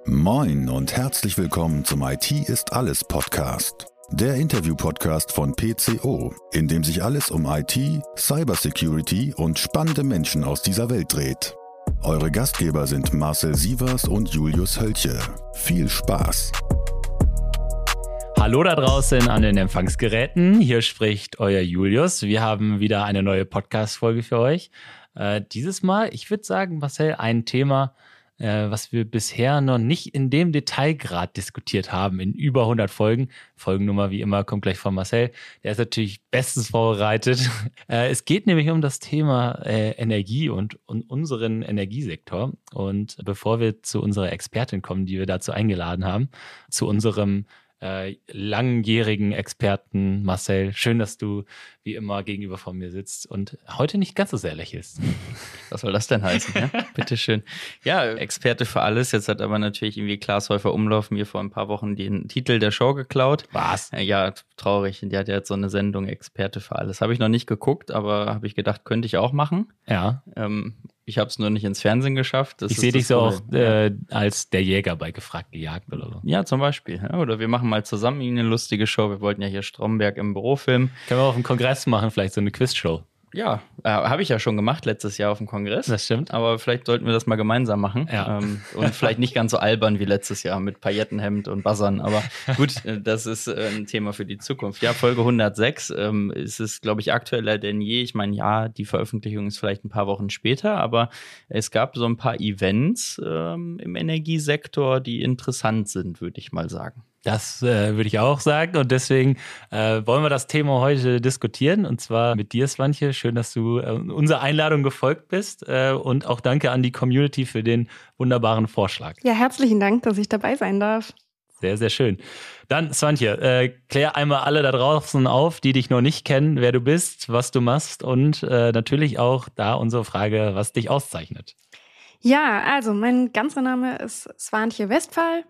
Moin und herzlich willkommen zum IT ist alles Podcast. Der Interview-Podcast von PCO, in dem sich alles um IT, Cybersecurity und spannende Menschen aus dieser Welt dreht. Eure Gastgeber sind Marcel Sievers und Julius Hölche. Viel Spaß! Hallo da draußen an den Empfangsgeräten, hier spricht euer Julius. Wir haben wieder eine neue Podcast-Folge für euch. Dieses Mal, ich würde sagen, Marcel, ein Thema, was wir bisher noch nicht in dem Detailgrad diskutiert haben, in über 100 Folgen. Folgennummer wie immer kommt gleich von Marcel. Der ist natürlich bestens vorbereitet. Es geht nämlich um das Thema Energie und unseren Energiesektor. Und bevor wir zu unserer Expertin kommen, die wir dazu eingeladen haben, zu unserem langjährigen Experten Marcel. Schön, dass du wie immer gegenüber von mir sitzt und heute nicht ganz so sehr lächelst. Was soll das denn heißen? Ja? Bitteschön. Ja, Experte für alles. Jetzt hat aber natürlich irgendwie Klaas Häufer Umlauf mir vor ein paar Wochen den Titel der Show geklaut. Was? Ja, traurig. Die hat ja jetzt so eine Sendung Experte für alles. Habe ich noch nicht geguckt, aber habe ich gedacht, könnte ich auch machen. Ja. Ich habe es nur nicht ins Fernsehen geschafft. Ich sehe dich so auch als der Jäger bei Gefragt gejagt oder so. Ja, zum Beispiel. Ja, oder wir machen mal zusammen eine lustige Show. Wir wollten ja hier Stromberg im Büro filmen. Können wir auf dem Kongress machen, vielleicht so eine Quizshow. Ja, habe ich ja schon gemacht letztes Jahr auf dem Kongress. Das stimmt. Aber vielleicht sollten wir das mal gemeinsam machen. Ja. Und vielleicht nicht ganz so albern wie letztes Jahr mit Paillettenhemd und Buzzern. Aber gut, das ist ein Thema für die Zukunft. Ja, Folge 106 ist es, glaube ich, aktueller denn je. Ich meine, ja, die Veröffentlichung ist vielleicht ein paar Wochen später, aber es gab so ein paar Events im Energiesektor, die interessant sind, würde ich mal sagen. Das würde ich auch sagen und deswegen wollen wir das Thema heute diskutieren und zwar mit dir, Swantje. Schön, dass du unserer Einladung gefolgt bist und auch danke an die Community für den wunderbaren Vorschlag. Ja, herzlichen Dank, dass ich dabei sein darf. Sehr, sehr schön. Dann, Swantje, klär einmal alle da draußen auf, die dich noch nicht kennen, wer du bist, was du machst und natürlich auch da unsere Frage, was dich auszeichnet. Ja, also mein ganzer Name ist Swantje Westphal.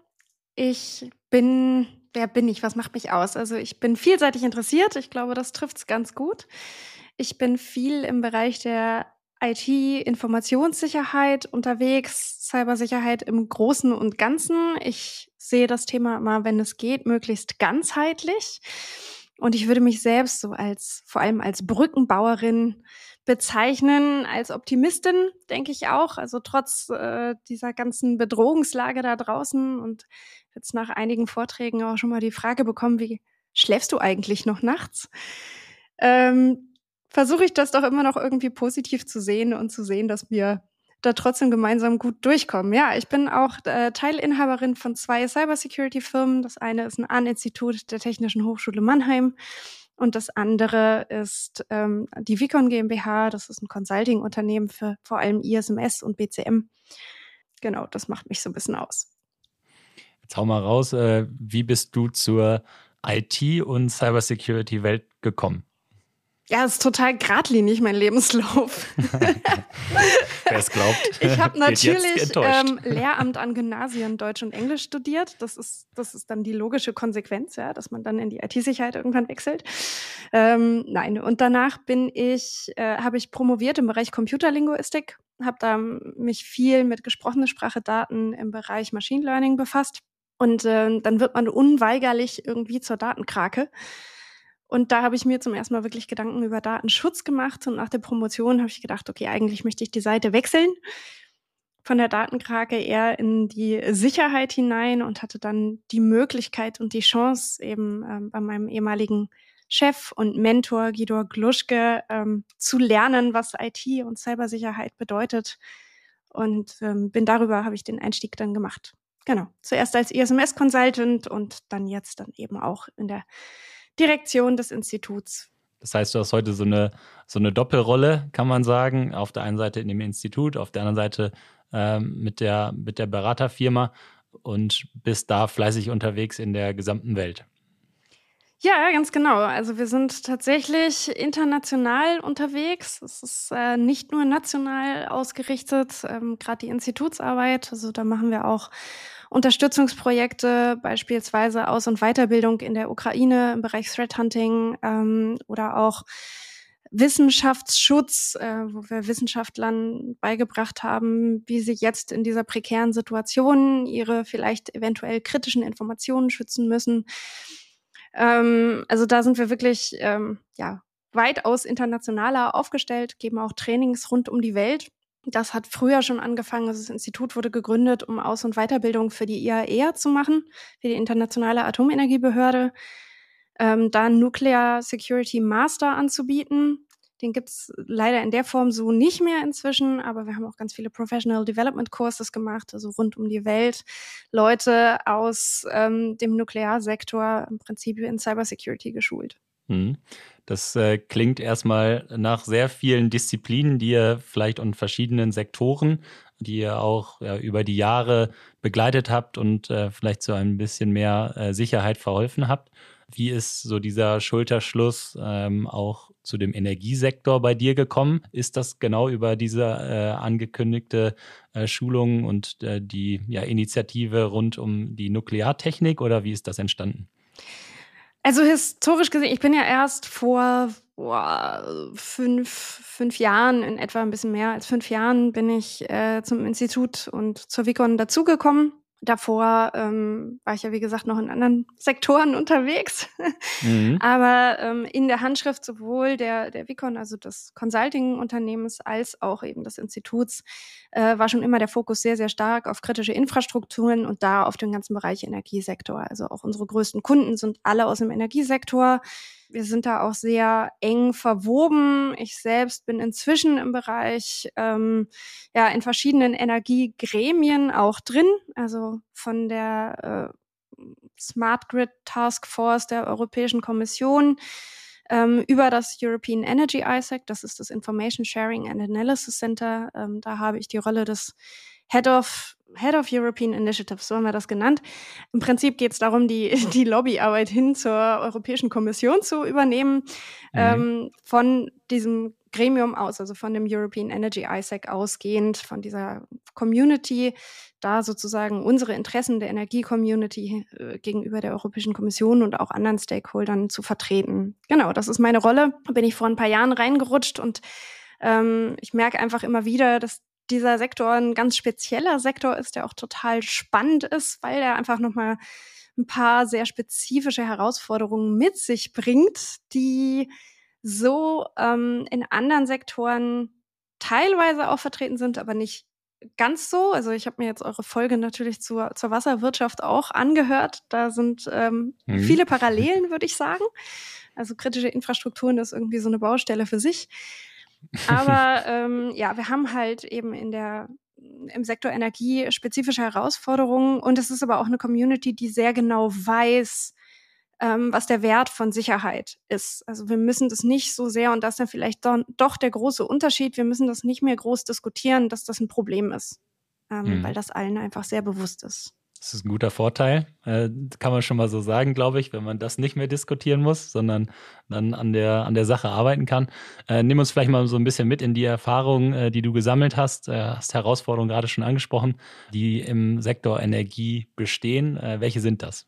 Wer bin ich? Was macht mich aus? Also ich bin vielseitig interessiert. Ich glaube, das trifft es ganz gut. Ich bin viel im Bereich der IT-Informationssicherheit unterwegs, Cybersicherheit im Großen und Ganzen. Ich sehe das Thema immer, wenn es geht, möglichst ganzheitlich. Und ich würde mich selbst so vor allem als Brückenbauerin bezeichnen, als Optimistin, denke ich auch. Also trotz dieser ganzen Bedrohungslage da draußen und jetzt nach einigen Vorträgen auch schon mal die Frage bekommen, wie schläfst du eigentlich noch nachts? Versuche ich das doch immer noch irgendwie positiv zu sehen und zu sehen, dass wir da trotzdem gemeinsam gut durchkommen. Ja, ich bin auch Teilinhaberin von 2 Cybersecurity-Firmen. Das eine ist ein Ahn-Institut der Technischen Hochschule Mannheim und das andere ist die Vicon GmbH. Das ist ein Consulting-Unternehmen für vor allem ISMS und BCM. Genau, das macht mich so ein bisschen aus. Jetzt hau mal raus, wie bist du zur IT- und Cybersecurity-Welt gekommen? Ja, es ist total geradlinig, mein Lebenslauf. Wer es glaubt, ich habe natürlich Lehramt an Gymnasien Deutsch und Englisch studiert. Das ist dann die logische Konsequenz, ja, dass man dann in die IT-Sicherheit irgendwann wechselt. Nein, und danach habe ich promoviert im Bereich Computerlinguistik, habe da mich viel mit gesprochener Sprache, Daten im Bereich Machine Learning befasst. Und dann wird man unweigerlich irgendwie zur Datenkrake. Und da habe ich mir zum ersten Mal wirklich Gedanken über Datenschutz gemacht. Und nach der Promotion habe ich gedacht, okay, eigentlich möchte ich die Seite wechseln. Von der Datenkrake eher in die Sicherheit hinein und hatte dann die Möglichkeit und die Chance, eben bei meinem ehemaligen Chef und Mentor Guido Gluschke zu lernen, was IT und Cybersicherheit bedeutet. Und habe ich den Einstieg dann gemacht. Genau, zuerst als ISMS-Consultant und dann jetzt dann eben auch in der Direktion des Instituts. Das heißt, du hast heute so eine Doppelrolle, kann man sagen. Auf der einen Seite in dem Institut, auf der anderen Seite mit der Beraterfirma und bist da fleißig unterwegs in der gesamten Welt. Ja, ganz genau. Also wir sind tatsächlich international unterwegs. Es ist nicht nur national ausgerichtet, gerade die Institutsarbeit. Also da machen wir auch Unterstützungsprojekte, beispielsweise Aus- und Weiterbildung in der Ukraine im Bereich Threat Hunting oder auch Wissenschaftsschutz, wo wir Wissenschaftlern beigebracht haben, wie sie jetzt in dieser prekären Situation ihre vielleicht eventuell kritischen Informationen schützen müssen. Also da sind wir wirklich weitaus internationaler aufgestellt, geben auch Trainings rund um die Welt. Das hat früher schon angefangen. Also das Institut wurde gegründet, um Aus- und Weiterbildung für die IAEA zu machen, für die Internationale Atomenergiebehörde. Da Nuclear Security Master anzubieten. Den gibt's leider in der Form so nicht mehr inzwischen, aber wir haben auch ganz viele Professional Development Courses gemacht, also rund um die Welt. Leute aus dem Nuklearsektor im Prinzip in Cybersecurity geschult. Das klingt erstmal nach sehr vielen Disziplinen, die ihr vielleicht und verschiedenen Sektoren, die ihr auch über die Jahre begleitet habt und vielleicht zu ein bisschen mehr Sicherheit verholfen habt. Wie ist so dieser Schulterschluss auch zu dem Energiesektor bei dir gekommen? Ist das genau über diese angekündigte Schulung und die Initiative rund um die Nukleartechnik oder wie ist das entstanden? Also historisch gesehen, ich bin ja erst vor 5 Jahren, in etwa ein bisschen mehr als 5 Jahren, bin ich zum Institut und zur WICON dazugekommen. Davor war ich ja, wie gesagt, noch in anderen Sektoren unterwegs. Aber in der Handschrift sowohl der WICON, also des Consulting-Unternehmens, als auch eben des Instituts, war schon immer der Fokus sehr, sehr stark auf kritische Infrastrukturen und da auf den ganzen Bereich Energiesektor. Also auch unsere größten Kunden sind alle aus dem Energiesektor. Wir sind da auch sehr eng verwoben. Ich selbst bin inzwischen im Bereich in verschiedenen Energiegremien auch drin, also von der Smart Grid Task Force der Europäischen Kommission über das European Energy ISAC, das ist das Information Sharing and Analysis Center. Da habe ich die Rolle des Head of European Initiatives, so haben wir das genannt. Im Prinzip geht es darum, die Lobbyarbeit hin zur Europäischen Kommission zu übernehmen, von diesem Gremium aus, also von dem European Energy ISAC ausgehend, von dieser Community, da sozusagen unsere Interessen der Energie-Community gegenüber der Europäischen Kommission und auch anderen Stakeholdern zu vertreten. Genau, das ist meine Rolle. Da bin ich vor ein paar Jahren reingerutscht und ich merke einfach immer wieder, dass dieser Sektor ein ganz spezieller Sektor ist, der auch total spannend ist, weil er einfach nochmal ein paar sehr spezifische Herausforderungen mit sich bringt, die so in anderen Sektoren teilweise auch vertreten sind, aber nicht ganz so. Also ich habe mir jetzt eure Folge natürlich zur Wasserwirtschaft auch angehört. Da sind viele Parallelen, würde ich sagen. Also kritische Infrastrukturen ist irgendwie so eine Baustelle für sich. Aber wir haben halt eben im Sektor Energie spezifische Herausforderungen und es ist aber auch eine Community, die sehr genau weiß, was der Wert von Sicherheit ist. Also wir müssen das nicht so sehr, und das ist dann vielleicht doch der große Unterschied, wir müssen das nicht mehr groß diskutieren, dass das ein Problem ist, weil das allen einfach sehr bewusst ist. Das ist ein guter Vorteil, kann man schon mal so sagen, glaube ich, wenn man das nicht mehr diskutieren muss, sondern dann an der Sache arbeiten kann. Nimm uns vielleicht mal so ein bisschen mit in die Erfahrungen, die du gesammelt hast. Hast Herausforderungen gerade schon angesprochen, die im Sektor Energie bestehen. Welche sind das?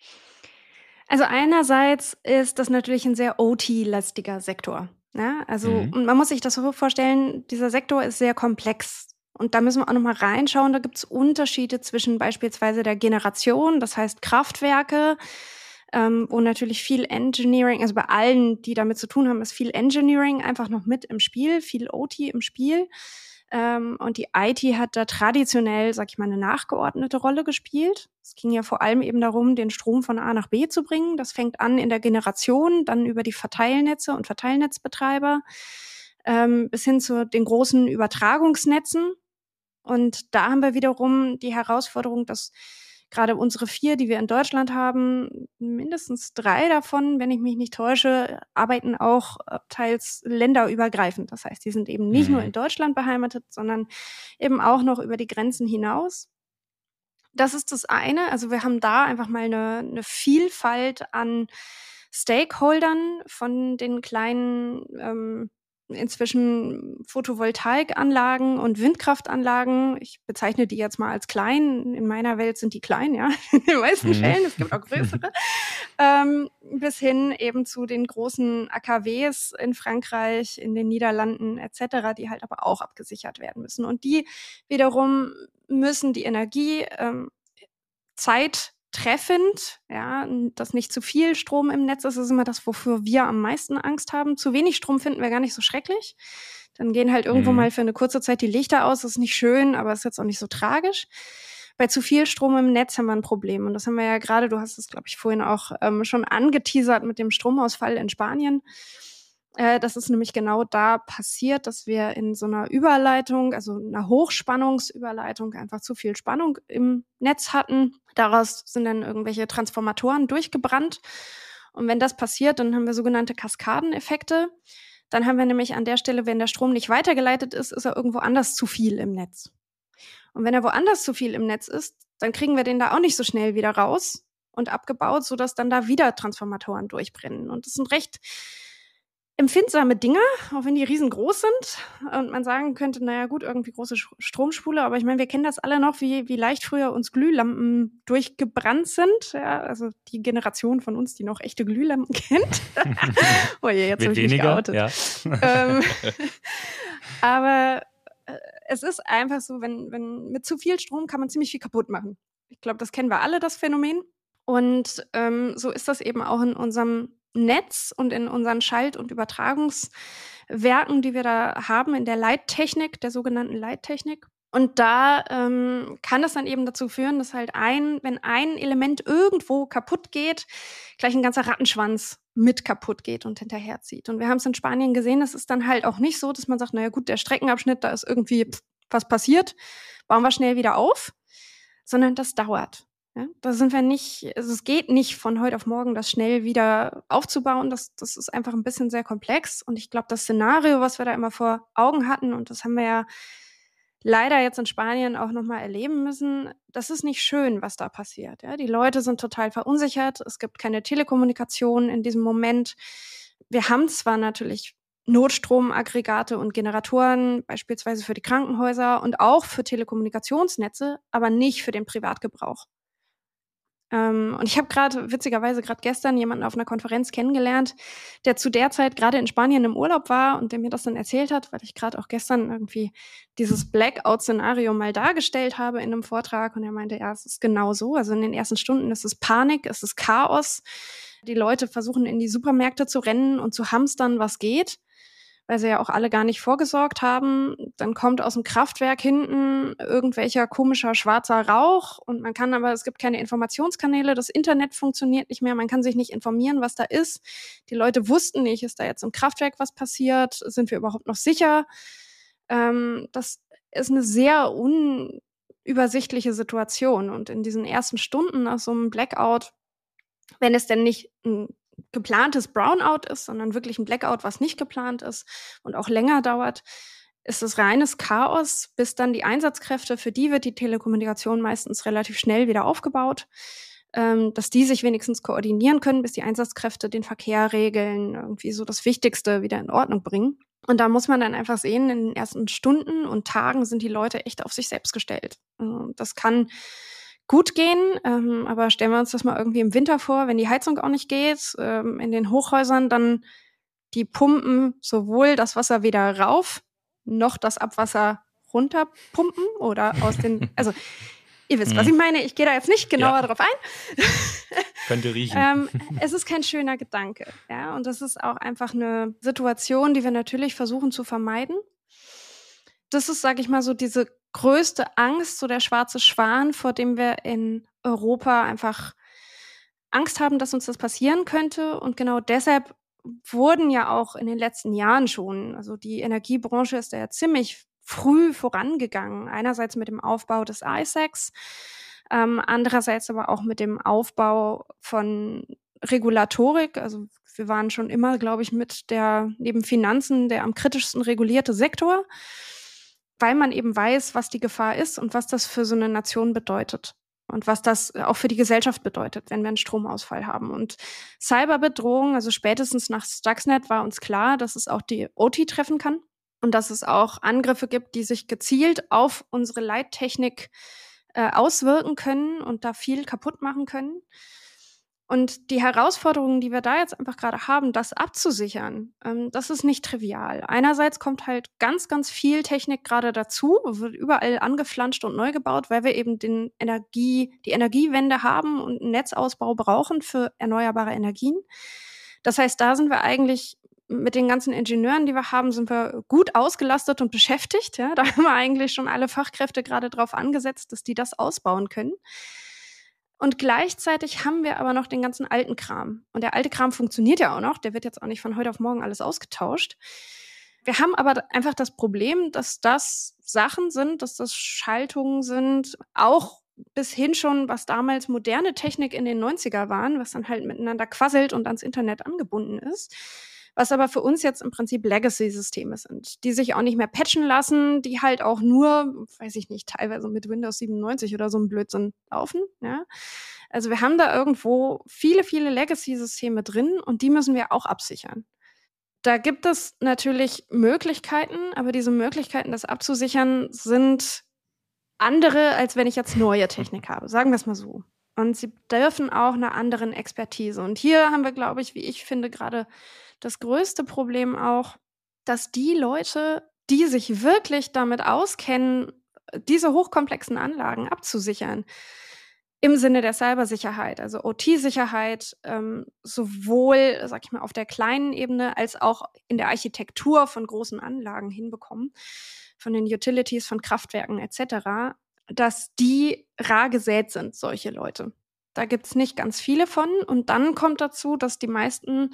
Also einerseits ist das natürlich ein sehr OT-lastiger Sektor. Ne? Also man muss sich das so vorstellen, dieser Sektor ist sehr komplex. Und da müssen wir auch nochmal reinschauen. Da gibt es Unterschiede zwischen beispielsweise der Generation, das heißt Kraftwerke, wo natürlich viel Engineering, also bei allen, die damit zu tun haben, ist viel Engineering einfach noch mit im Spiel, viel OT im Spiel. Und die IT hat da traditionell, sag ich mal, eine nachgeordnete Rolle gespielt. Es ging ja vor allem eben darum, den Strom von A nach B zu bringen. Das fängt an in der Generation, dann über die Verteilnetze und Verteilnetzbetreiber bis hin zu den großen Übertragungsnetzen. Und da haben wir wiederum die Herausforderung, dass gerade unsere 4, die wir in Deutschland haben, mindestens 3 davon, wenn ich mich nicht täusche, arbeiten auch teils länderübergreifend. Das heißt, die sind eben nicht nur in Deutschland beheimatet, sondern eben auch noch über die Grenzen hinaus. Das ist das eine. Also wir haben da einfach mal eine Vielfalt an Stakeholdern von den kleinen inzwischen Photovoltaikanlagen und Windkraftanlagen. Ich bezeichne die jetzt mal als klein. In meiner Welt sind die klein, ja, in den meisten Fällen. Es gibt auch größere. Bis hin eben zu den großen AKWs in Frankreich, in den Niederlanden etc., die halt aber auch abgesichert werden müssen. Und die wiederum müssen die Energie zeittreffend, ja, dass nicht zu viel Strom im Netz ist, ist immer das, wofür wir am meisten Angst haben. Zu wenig Strom finden wir gar nicht so schrecklich. Dann gehen halt irgendwo mal für eine kurze Zeit die Lichter aus. Das ist nicht schön, aber ist jetzt auch nicht so tragisch. Bei zu viel Strom im Netz haben wir ein Problem. Und das haben wir ja gerade, du hast es, glaube ich, vorhin auch schon angeteasert mit dem Stromausfall in Spanien. Das ist nämlich genau da passiert, dass wir in so einer Überleitung, also einer Hochspannungsüberleitung, einfach zu viel Spannung im Netz hatten. Daraus sind dann irgendwelche Transformatoren durchgebrannt. Und wenn das passiert, dann haben wir sogenannte Kaskadeneffekte. Dann haben wir nämlich an der Stelle, wenn der Strom nicht weitergeleitet ist, ist er irgendwo anders zu viel im Netz. Und wenn er woanders zu viel im Netz ist, dann kriegen wir den da auch nicht so schnell wieder raus und abgebaut, sodass dann da wieder Transformatoren durchbrennen. Und das sind recht empfindsame Dinger, auch wenn die riesengroß sind und man sagen könnte, naja gut, irgendwie große Stromspule, aber ich meine, wir kennen das alle noch, wie leicht früher uns Glühlampen durchgebrannt sind, ja, also die Generation von uns, die noch echte Glühlampen kennt. Oh je, jetzt habe ich mich geoutet. Ja. Aber es ist einfach so, wenn mit zu viel Strom kann man ziemlich viel kaputt machen. Ich glaube, das kennen wir alle, das Phänomen. Und so ist das eben auch in unserem Netz und in unseren Schalt- und Übertragungswerken, die wir da haben, in der Leittechnik, der sogenannten Leittechnik. Und da kann das dann eben dazu führen, dass halt wenn ein Element irgendwo kaputt geht, gleich ein ganzer Rattenschwanz mit kaputt geht und hinterherzieht. Und wir haben es in Spanien gesehen, es ist dann halt auch nicht so, dass man sagt, naja gut, der Streckenabschnitt, da ist irgendwie was passiert, bauen wir schnell wieder auf, sondern das dauert. Ja, da sind wir nicht, also es geht nicht von heute auf morgen, das schnell wieder aufzubauen. Das ist einfach ein bisschen sehr komplex. Und ich glaube, das Szenario, was wir da immer vor Augen hatten, und das haben wir ja leider jetzt in Spanien auch nochmal erleben müssen, das ist nicht schön, was da passiert. Ja, die Leute sind total verunsichert. Es gibt keine Telekommunikation in diesem Moment. Wir haben zwar natürlich Notstromaggregate und Generatoren, beispielsweise für die Krankenhäuser und auch für Telekommunikationsnetze, aber nicht für den Privatgebrauch. Und ich habe witzigerweise gestern jemanden auf einer Konferenz kennengelernt, der zu der Zeit gerade in Spanien im Urlaub war und der mir das dann erzählt hat, weil ich gerade auch gestern irgendwie dieses Blackout-Szenario mal dargestellt habe in einem Vortrag. Und er meinte, ja, es ist genau so. Also in den ersten Stunden ist es Panik, es ist Chaos. Die Leute versuchen in die Supermärkte zu rennen und zu hamstern, was geht, weil sie ja auch alle gar nicht vorgesorgt haben. Dann kommt aus dem Kraftwerk hinten irgendwelcher komischer schwarzer Rauch und es gibt keine Informationskanäle, das Internet funktioniert nicht mehr, man kann sich nicht informieren, was da ist. Die Leute wussten nicht, ist da jetzt im Kraftwerk was passiert? Sind wir überhaupt noch sicher? Das ist eine sehr unübersichtliche Situation und in diesen ersten Stunden nach so einem Blackout, wenn es denn nicht ein geplantes Brownout ist, sondern wirklich ein Blackout, was nicht geplant ist und auch länger dauert, ist es reines Chaos, bis dann die Einsatzkräfte, für die wird die Telekommunikation meistens relativ schnell wieder aufgebaut, dass die sich wenigstens koordinieren können, bis die Einsatzkräfte den Verkehr regeln, irgendwie so das Wichtigste wieder in Ordnung bringen. Und da muss man dann einfach sehen, in den ersten Stunden und Tagen sind die Leute echt auf sich selbst gestellt. Das kann gut gehen, aber stellen wir uns das mal irgendwie im Winter vor, wenn die Heizung auch nicht geht, in den Hochhäusern dann die Pumpen sowohl das Wasser wieder rauf, noch das Abwasser runterpumpen oder aus den, also ihr wisst, was ich meine, ich gehe da jetzt nicht genauer drauf ein. Könnte riechen. Es ist kein schöner Gedanke, ja, und das ist auch einfach eine Situation, die wir natürlich versuchen zu vermeiden. Das ist, sage ich mal, so diese größte Angst, so der schwarze Schwan, vor dem wir in Europa einfach Angst haben, dass uns das passieren könnte. Und genau deshalb wurden ja auch in den letzten Jahren schon, also die Energiebranche ist da ja ziemlich früh vorangegangen. Einerseits mit dem Aufbau des ISACs, andererseits aber auch mit dem Aufbau von Regulatorik. Also wir waren schon immer, glaube ich, neben Finanzen der am kritischsten regulierte Sektor, weil man eben weiß, was die Gefahr ist und was das für so eine Nation bedeutet. und was das auch für die Gesellschaft bedeutet, wenn wir einen Stromausfall haben. Und Cyberbedrohung, also spätestens nach Stuxnet war uns klar, dass es auch die OT treffen kann und dass es auch Angriffe gibt, die sich gezielt auf unsere Leittechnik auswirken können und da viel kaputt machen können. Und die Herausforderungen, die wir da jetzt einfach gerade haben, das abzusichern, das ist nicht trivial. Einerseits kommt halt ganz, ganz viel Technik gerade dazu, wird überall angeflanscht und neu gebaut, weil wir eben die Energiewende haben und einen Netzausbau brauchen für erneuerbare Energien. Das heißt, da sind wir eigentlich mit den ganzen Ingenieuren, die wir haben, sind wir gut ausgelastet und beschäftigt. Ja? Da haben wir eigentlich schon alle Fachkräfte gerade drauf angesetzt, dass die das ausbauen können. Und gleichzeitig haben wir aber noch den ganzen alten Kram. Und der alte Kram funktioniert ja auch noch. Der wird jetzt auch nicht von heute auf morgen alles ausgetauscht. Wir haben aber einfach das Problem, dass das Sachen sind, dass das Schaltungen sind, auch bis hin schon, was damals moderne Technik in den 90er waren, was dann halt miteinander quasselt und ans Internet angebunden ist. Was aber für uns jetzt im Prinzip Legacy-Systeme sind, die sich auch nicht mehr patchen lassen, die halt auch nur, weiß ich nicht, teilweise mit Windows 97 oder so ein Blödsinn laufen. Ja? Also wir haben da irgendwo viele, viele Legacy-Systeme drin und die müssen wir auch absichern. Da gibt es natürlich Möglichkeiten, aber diese Möglichkeiten, das abzusichern, sind andere, als wenn ich jetzt neue Technik habe. Sagen wir es mal so. Und sie dürfen auch einer anderen Expertise. Und hier haben wir, glaube ich, wie ich finde, gerade das größte Problem auch, dass die Leute, die sich wirklich damit auskennen, diese hochkomplexen Anlagen abzusichern, im Sinne der Cybersicherheit, also OT-Sicherheit, sowohl, sag ich mal, auf der kleinen Ebene als auch in der Architektur von großen Anlagen hinbekommen, von den Utilities, von Kraftwerken etc., dass die rar gesät sind, solche Leute. Da gibt's nicht ganz viele von. Und dann kommt dazu, dass die meisten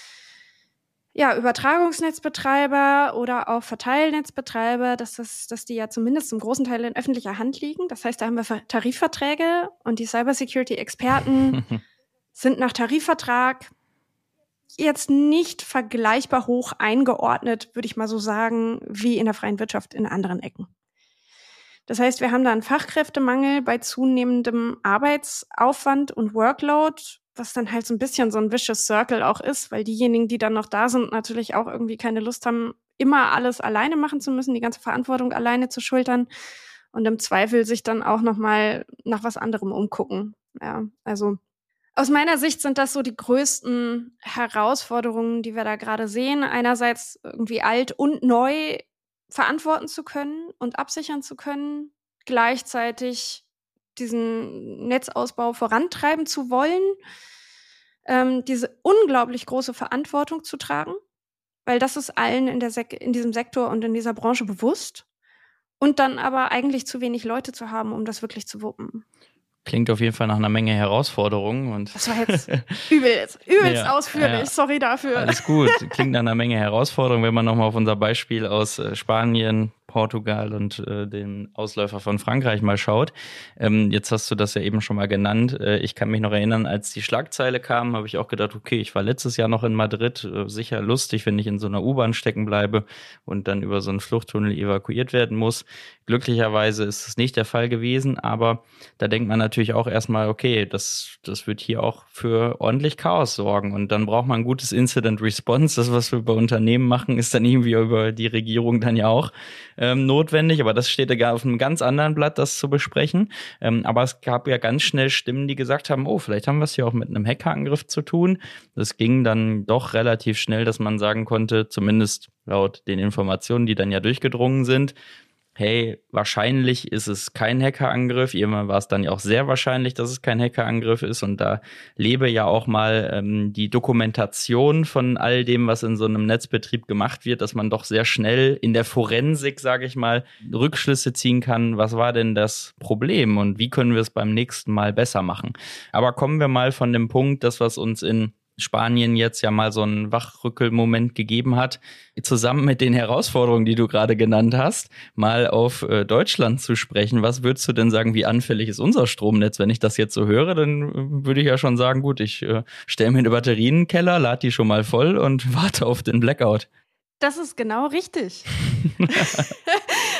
Übertragungsnetzbetreiber oder auch Verteilnetzbetreiber, dass die ja zumindest zum großen Teil in öffentlicher Hand liegen. Das heißt, da haben wir Tarifverträge und die Cybersecurity-Experten sind nach Tarifvertrag jetzt nicht vergleichbar hoch eingeordnet, würde ich mal so sagen, wie in der freien Wirtschaft in anderen Ecken. Das heißt, wir haben da einen Fachkräftemangel bei zunehmendem Arbeitsaufwand und Workload, was dann halt so ein bisschen so ein vicious circle auch ist, weil diejenigen, die dann noch da sind, natürlich auch irgendwie keine Lust haben, immer alles alleine machen zu müssen, die ganze Verantwortung alleine zu schultern und im Zweifel sich dann auch noch mal nach was anderem umgucken. Ja, also aus meiner Sicht sind das so die größten Herausforderungen, die wir da gerade sehen. Einerseits irgendwie alt und neu verantworten zu können und absichern zu können, gleichzeitig diesen Netzausbau vorantreiben zu wollen, diese unglaublich große Verantwortung zu tragen, weil das ist allen in diesem Sektor und in dieser Branche bewusst und dann aber eigentlich zu wenig Leute zu haben, um das wirklich zu wuppen. Klingt auf jeden Fall nach einer Menge Herausforderungen. Und das war jetzt übelst ausführlich, sorry dafür. Alles gut, klingt nach einer Menge Herausforderungen, wenn man nochmal auf unser Beispiel aus Spanien, Portugal und den Ausläufer von Frankreich mal schaut. Jetzt hast du das ja eben schon mal genannt. Ich kann mich noch erinnern, als die Schlagzeile kam, habe ich auch gedacht, okay, ich war letztes Jahr noch in Madrid, sicher lustig, wenn ich in so einer U-Bahn stecken bleibe und dann über so einen Fluchttunnel evakuiert werden muss. Glücklicherweise ist es nicht der Fall gewesen, aber da denkt man natürlich auch erstmal, okay, das wird hier auch für ordentlich Chaos sorgen und dann braucht man ein gutes Incident Response. Das, was wir bei Unternehmen machen, ist dann irgendwie über die Regierung dann ja auch notwendig, aber das steht ja auf einem ganz anderen Blatt, das zu besprechen. Aber es gab ja ganz schnell Stimmen, die gesagt haben, oh, vielleicht haben wir es hier auch mit einem Hackerangriff zu tun. Das ging dann doch relativ schnell, dass man sagen konnte, zumindest laut den Informationen, die dann ja durchgedrungen sind, hey, wahrscheinlich ist es kein Hackerangriff. Irgendwann war es dann ja auch sehr wahrscheinlich, dass es kein Hackerangriff ist. Und da lebe ja auch mal die Dokumentation von all dem, was in so einem Netzbetrieb gemacht wird, dass man doch sehr schnell in der Forensik, sage ich mal, Rückschlüsse ziehen kann. Was war denn das Problem und wie können wir es beim nächsten Mal besser machen? Aber kommen wir mal von dem Punkt, das, was uns in Spanien jetzt ja mal so einen Wachrückelmoment gegeben hat, zusammen mit den Herausforderungen, die du gerade genannt hast, mal auf Deutschland zu sprechen. Was würdest du denn sagen, wie anfällig ist unser Stromnetz? Wenn ich das jetzt so höre, dann würde ich ja schon sagen, gut, ich stelle mir eine Batterie in den Keller, lade die schon mal voll und warte auf den Blackout. Das ist genau richtig.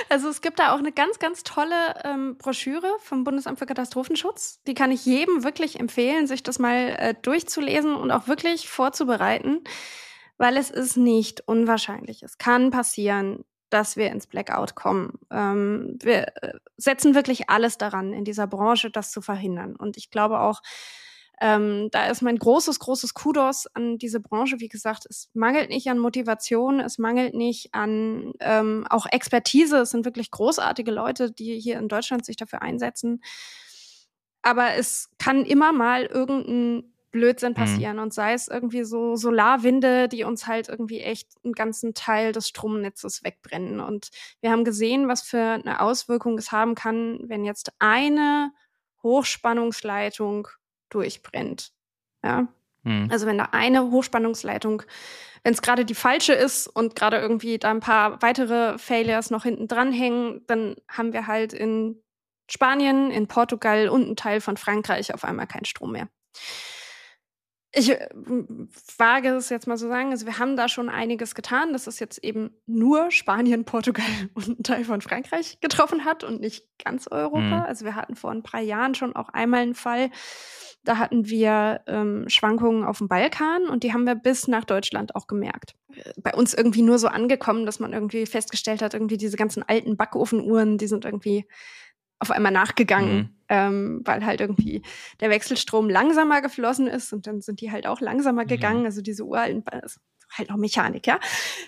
Also es gibt da auch eine ganz, ganz tolle Broschüre vom Bundesamt für Katastrophenschutz. Die kann ich jedem wirklich empfehlen, sich das mal durchzulesen und auch wirklich vorzubereiten, weil es ist nicht unwahrscheinlich. Es kann passieren, dass wir ins Blackout kommen. Wir setzen wirklich alles daran, in dieser Branche das zu verhindern. Und ich glaube auch, da ist mein großes Kudos an diese Branche. Wie gesagt, es mangelt nicht an Motivation, es mangelt nicht an auch Expertise. Es sind wirklich großartige Leute, die hier in Deutschland sich dafür einsetzen. Aber es kann immer mal irgendein Blödsinn passieren. Und sei es irgendwie so Solarwinde, die uns halt irgendwie echt einen ganzen Teil des Stromnetzes wegbrennen. Und wir haben gesehen, was für eine Auswirkung es haben kann, wenn jetzt eine Hochspannungsleitung durchbrennt. Ja. Also wenn da eine Hochspannungsleitung, wenn es gerade die falsche ist und gerade irgendwie da ein paar weitere Failures noch hinten dran hängen, dann haben wir halt in Spanien, in Portugal und ein Teil von Frankreich auf einmal keinen Strom mehr. Ich wage es jetzt mal so sagen, also wir haben da schon einiges getan, dass es jetzt eben nur Spanien, Portugal und ein Teil von Frankreich getroffen hat und nicht ganz Europa. Also wir hatten vor ein paar Jahren schon auch einmal einen Fall, da hatten wir Schwankungen auf dem Balkan und die haben wir bis nach Deutschland auch gemerkt. Bei uns irgendwie nur so angekommen, dass man irgendwie festgestellt hat, irgendwie diese ganzen alten Backofenuhren, die sind irgendwie auf einmal nachgegangen, weil halt irgendwie der Wechselstrom langsamer geflossen ist und dann sind die halt auch langsamer gegangen. Also diese uralten, halt noch Mechanik, ja.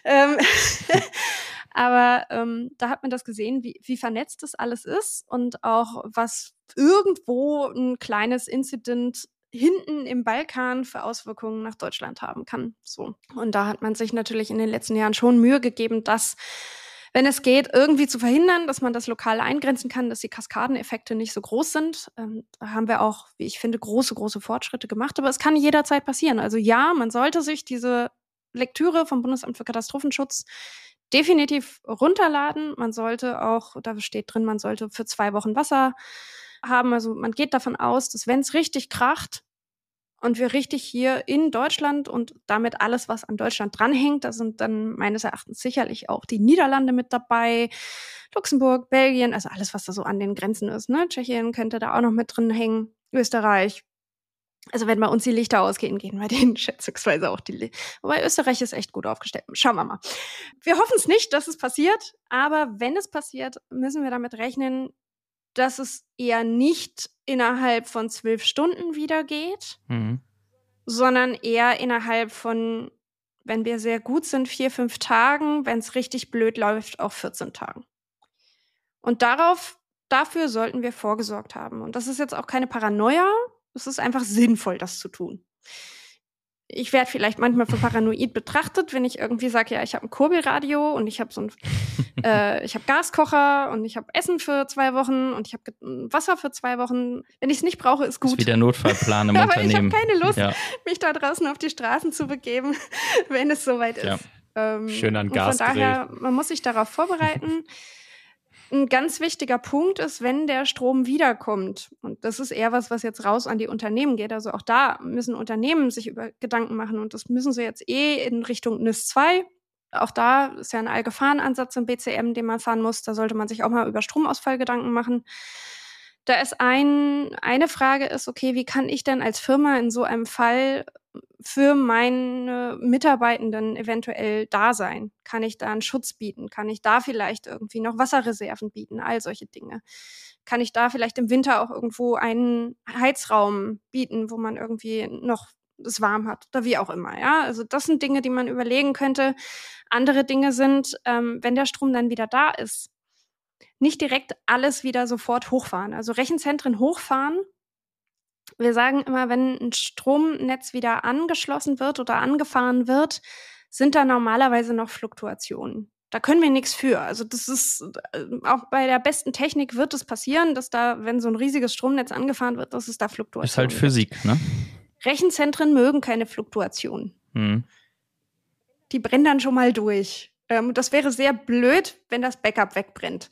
Aber da hat man das gesehen, wie vernetzt das alles ist und auch was irgendwo ein kleines Incident hinten im Balkan für Auswirkungen nach Deutschland haben kann. So. Und da hat man sich natürlich in den letzten Jahren schon Mühe gegeben, dass, wenn es geht, irgendwie zu verhindern, dass man das lokal eingrenzen kann, dass die Kaskadeneffekte nicht so groß sind. Da haben wir auch, wie ich finde, große Fortschritte gemacht. Aber es kann jederzeit passieren. Also ja, man sollte sich diese Lektüre vom Bundesamt für Katastrophenschutz definitiv runterladen. Man sollte auch, da steht drin, man sollte für 2 Wochen Wasser haben. Also man geht davon aus, dass wenn es richtig kracht und wir richtig hier in Deutschland und damit alles, was an Deutschland dranhängt, da sind dann meines Erachtens sicherlich auch die Niederlande mit dabei, Luxemburg, Belgien, also alles, was da so an den Grenzen ist, ne? Tschechien könnte da auch noch mit drin hängen, Österreich. Also wenn bei uns die Lichter ausgehen, gehen bei denen schätzungsweise auch die Lichter. Wobei Österreich ist echt gut aufgestellt. Schauen wir mal. Wir hoffen es nicht, dass es passiert, aber wenn es passiert, müssen wir damit rechnen, dass es eher nicht innerhalb von 12 Stunden wieder geht, sondern eher innerhalb von, wenn wir sehr gut sind, 4-5 Tagen, wenn es richtig blöd läuft, auch 14 Tagen. Und dafür sollten wir vorgesorgt haben. Und das ist jetzt auch keine Paranoia, es ist einfach sinnvoll, das zu tun. Ich werde vielleicht manchmal für paranoid betrachtet, wenn ich irgendwie sage, ja, ich habe ein Kurbelradio und ich habe ich habe Gaskocher und ich habe Essen für 2 Wochen und ich habe Wasser für 2 Wochen. Wenn ich es nicht brauche, ist gut. Das ist wie der Notfallplan im Aber Unternehmen. ich habe keine Lust, mich da draußen auf die Straßen zu begeben, wenn es soweit ist. Schön an Gas. Von daher, man muss sich darauf vorbereiten. Ein ganz wichtiger Punkt ist, wenn der Strom wiederkommt, und das ist eher was jetzt raus an die Unternehmen geht, also auch da müssen Unternehmen sich über Gedanken machen und das müssen sie jetzt in Richtung NIS 2. Auch da ist ja ein Allgefahrenansatz im BCM, den man fahren muss, da sollte man sich auch mal über Stromausfall Gedanken machen. Da ist eine Frage ist, okay, wie kann ich denn als Firma in so einem Fall für meine Mitarbeitenden eventuell da sein? Kann ich da einen Schutz bieten? Kann ich da vielleicht irgendwie noch Wasserreserven bieten? All solche Dinge. Kann ich da vielleicht im Winter auch irgendwo einen Heizraum bieten, wo man irgendwie noch es warm hat oder wie auch immer, ja? Also das sind Dinge, die man überlegen könnte. Andere Dinge sind, wenn der Strom dann wieder da ist, nicht direkt alles wieder sofort hochfahren. Also Rechenzentren hochfahren. Wir sagen immer, wenn ein Stromnetz wieder angeschlossen wird oder angefahren wird, sind da normalerweise noch Fluktuationen. Da können wir nichts für. Also das ist, auch bei der besten Technik wird es passieren, dass da, wenn so ein riesiges Stromnetz angefahren wird, dass es da Fluktuationen ist halt Physik, gibt. Ne? Rechenzentren mögen keine Fluktuationen. Die brennen dann schon mal durch. Das wäre sehr blöd, wenn das Backup wegbrennt.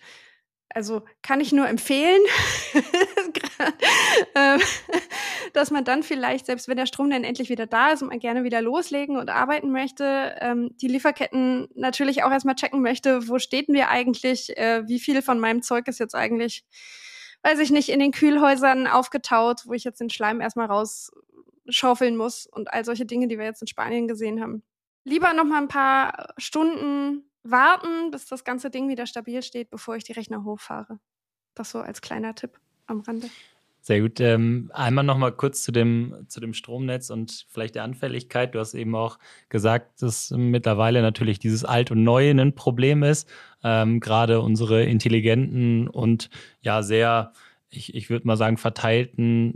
dass man dann vielleicht, selbst wenn der Strom dann endlich wieder da ist und man gerne wieder loslegen und arbeiten möchte, die Lieferketten natürlich auch erstmal checken möchte, wo stehen wir eigentlich, wie viel von meinem Zeug ist jetzt eigentlich, weiß ich nicht, in den Kühlhäusern aufgetaut, wo ich jetzt den Schleim erstmal rausschaufeln muss und all solche Dinge, die wir jetzt in Spanien gesehen haben. Lieber noch mal ein paar Stunden warten, bis das ganze Ding wieder stabil steht, bevor ich die Rechner hochfahre. Das so als kleiner Tipp am Rande. Sehr gut. Einmal noch mal kurz zu dem Stromnetz und vielleicht der Anfälligkeit. Du hast eben auch gesagt, dass mittlerweile natürlich dieses Alt und Neu ein Problem ist. Gerade unsere intelligenten und ja sehr, ich würde mal sagen, verteilten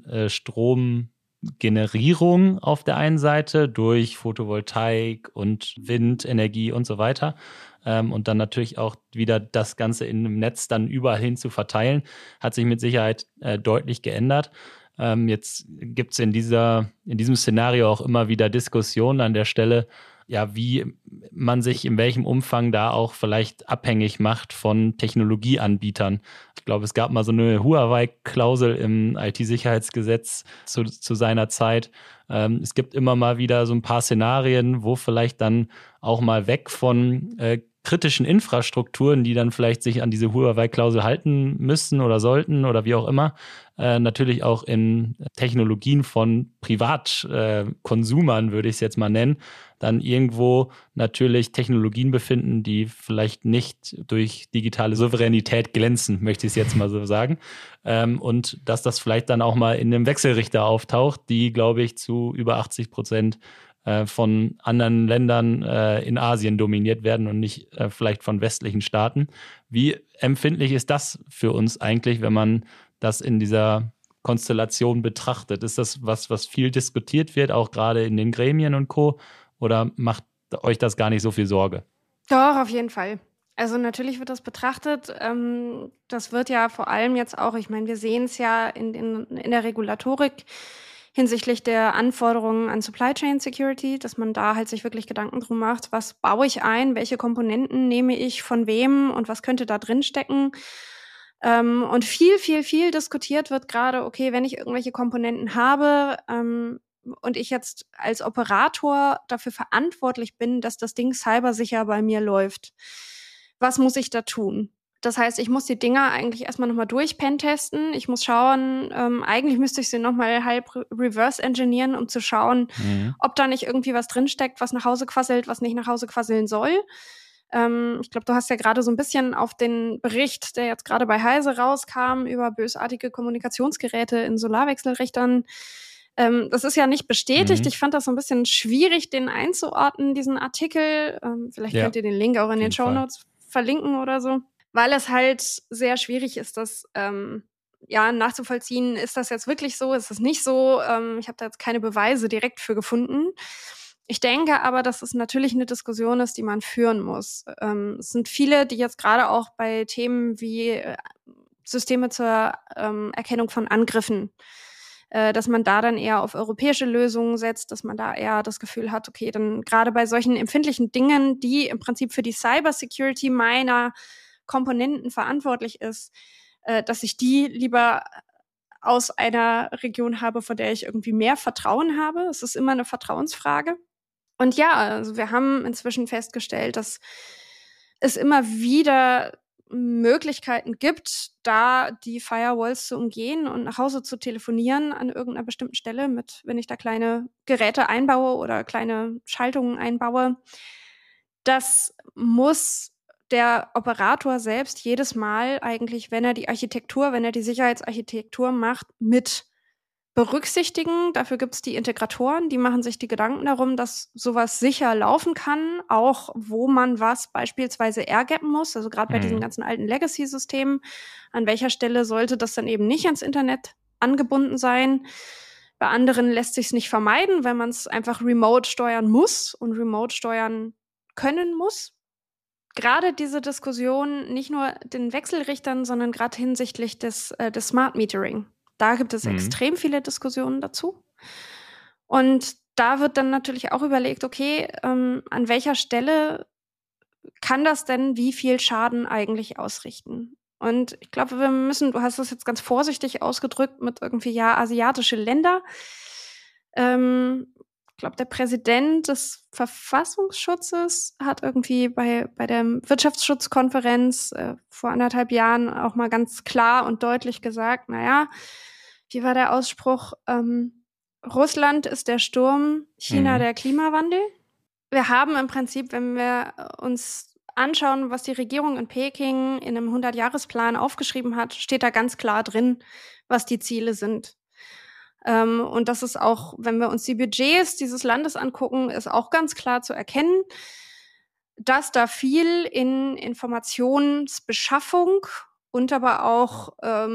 Stromgenerierung auf der einen Seite durch Photovoltaik und Windenergie und so weiter. Und dann natürlich auch wieder das Ganze in einem Netz dann überall hin zu verteilen, hat sich mit Sicherheit deutlich geändert. Jetzt gibt es in diesem Szenario auch immer wieder Diskussionen an der Stelle, ja, wie man sich in welchem Umfang da auch vielleicht abhängig macht von Technologieanbietern. Ich glaube, es gab mal so eine Huawei-Klausel im IT-Sicherheitsgesetz zu seiner Zeit. Es gibt immer mal wieder so ein paar Szenarien, wo vielleicht dann auch mal weg von kritischen Infrastrukturen, die dann vielleicht sich an diese Huawei-Klausel halten müssen oder sollten oder wie auch immer, natürlich auch in Technologien von Privatkonsumern, würde ich es jetzt mal nennen, dann irgendwo natürlich Technologien befinden, die vielleicht nicht durch digitale Souveränität glänzen, möchte ich es jetzt mal so sagen. Und dass das vielleicht dann auch mal in einem Wechselrichter auftaucht, die, glaube ich, zu über 80% von anderen Ländern in Asien dominiert werden und nicht vielleicht von westlichen Staaten. Wie empfindlich ist das für uns eigentlich, wenn man das in dieser Konstellation betrachtet? Ist das was viel diskutiert wird, auch gerade in den Gremien und Co.? Oder macht euch das gar nicht so viel Sorge? Doch, auf jeden Fall. Also natürlich wird das betrachtet. Das wird ja vor allem jetzt auch, ich meine, wir sehen es ja in der Regulatorik hinsichtlich der Anforderungen an Supply Chain Security, dass man da halt sich wirklich Gedanken drum macht, was baue ich ein, welche Komponenten nehme ich von wem und was könnte da drin stecken. Und viel diskutiert wird gerade, okay, wenn ich irgendwelche Komponenten habe und ich jetzt als Operator dafür verantwortlich bin, dass das Ding cybersicher bei mir läuft, was muss ich da tun? Das heißt, ich muss die Dinger eigentlich erstmal nochmal durchpentesten. Ich muss schauen, eigentlich müsste ich sie nochmal halb reverse engineeren, um zu schauen, ob da nicht irgendwie was drinsteckt, was nach Hause quasselt, was nicht nach Hause quasseln soll. Ich glaube, du hast ja gerade so ein bisschen auf den Bericht, der jetzt gerade bei Heise rauskam, über bösartige Kommunikationsgeräte in Solarwechselrichtern. Das ist ja nicht bestätigt. Ich fand das so ein bisschen schwierig, den einzuordnen, diesen Artikel. Vielleicht könnt ihr den Link auch in den Shownotes verlinken oder so. Weil es halt sehr schwierig ist, das nachzuvollziehen, ist das jetzt wirklich so, ist es nicht so. Ich habe da jetzt keine Beweise direkt für gefunden. Ich denke aber, dass es natürlich eine Diskussion ist, die man führen muss. Es sind viele, die jetzt gerade auch bei Themen wie Systeme zur Erkennung von Angriffen, dass man da dann eher auf europäische Lösungen setzt, dass man da eher das Gefühl hat, okay, dann gerade bei solchen empfindlichen Dingen, die im Prinzip für die Cybersecurity meiner Komponenten verantwortlich ist, dass ich die lieber aus einer Region habe, von der ich irgendwie mehr Vertrauen habe. Es ist immer eine Vertrauensfrage. Und ja, also wir haben inzwischen festgestellt, dass es immer wieder Möglichkeiten gibt, da die Firewalls zu umgehen und nach Hause zu telefonieren an irgendeiner bestimmten Stelle wenn ich da kleine Geräte einbaue oder kleine Schaltungen einbaue. Das muss der Operator selbst jedes Mal eigentlich, wenn er die Sicherheitsarchitektur macht, mit berücksichtigen. Dafür gibt es die Integratoren, die machen sich die Gedanken darum, dass sowas sicher laufen kann, auch wo man was beispielsweise airgappen muss, also gerade bei diesen ganzen alten Legacy-Systemen, an welcher Stelle sollte das dann eben nicht ans Internet angebunden sein. Bei anderen lässt sich es nicht vermeiden, weil man es einfach remote steuern muss und remote steuern können muss. Gerade diese Diskussion, nicht nur den Wechselrichtern, sondern gerade hinsichtlich des Smart Metering. Da gibt es extrem viele Diskussionen dazu. Und da wird dann natürlich auch überlegt, okay, an welcher Stelle kann das denn wie viel Schaden eigentlich ausrichten? Und ich glaube, du hast das jetzt ganz vorsichtig ausgedrückt mit irgendwie, asiatische Länder. Ich glaube, der Präsident des Verfassungsschutzes hat irgendwie bei der Wirtschaftsschutzkonferenz vor 1,5 Jahren auch mal ganz klar und deutlich gesagt, wie war der Ausspruch? Russland ist der Sturm, China der Klimawandel. Wir haben im Prinzip, wenn wir uns anschauen, was die Regierung in Peking in einem 100-Jahresplan aufgeschrieben hat, steht da ganz klar drin, was die Ziele sind. Und das ist auch, wenn wir uns die Budgets dieses Landes angucken, ist auch ganz klar zu erkennen, dass da viel in Informationsbeschaffung und aber auch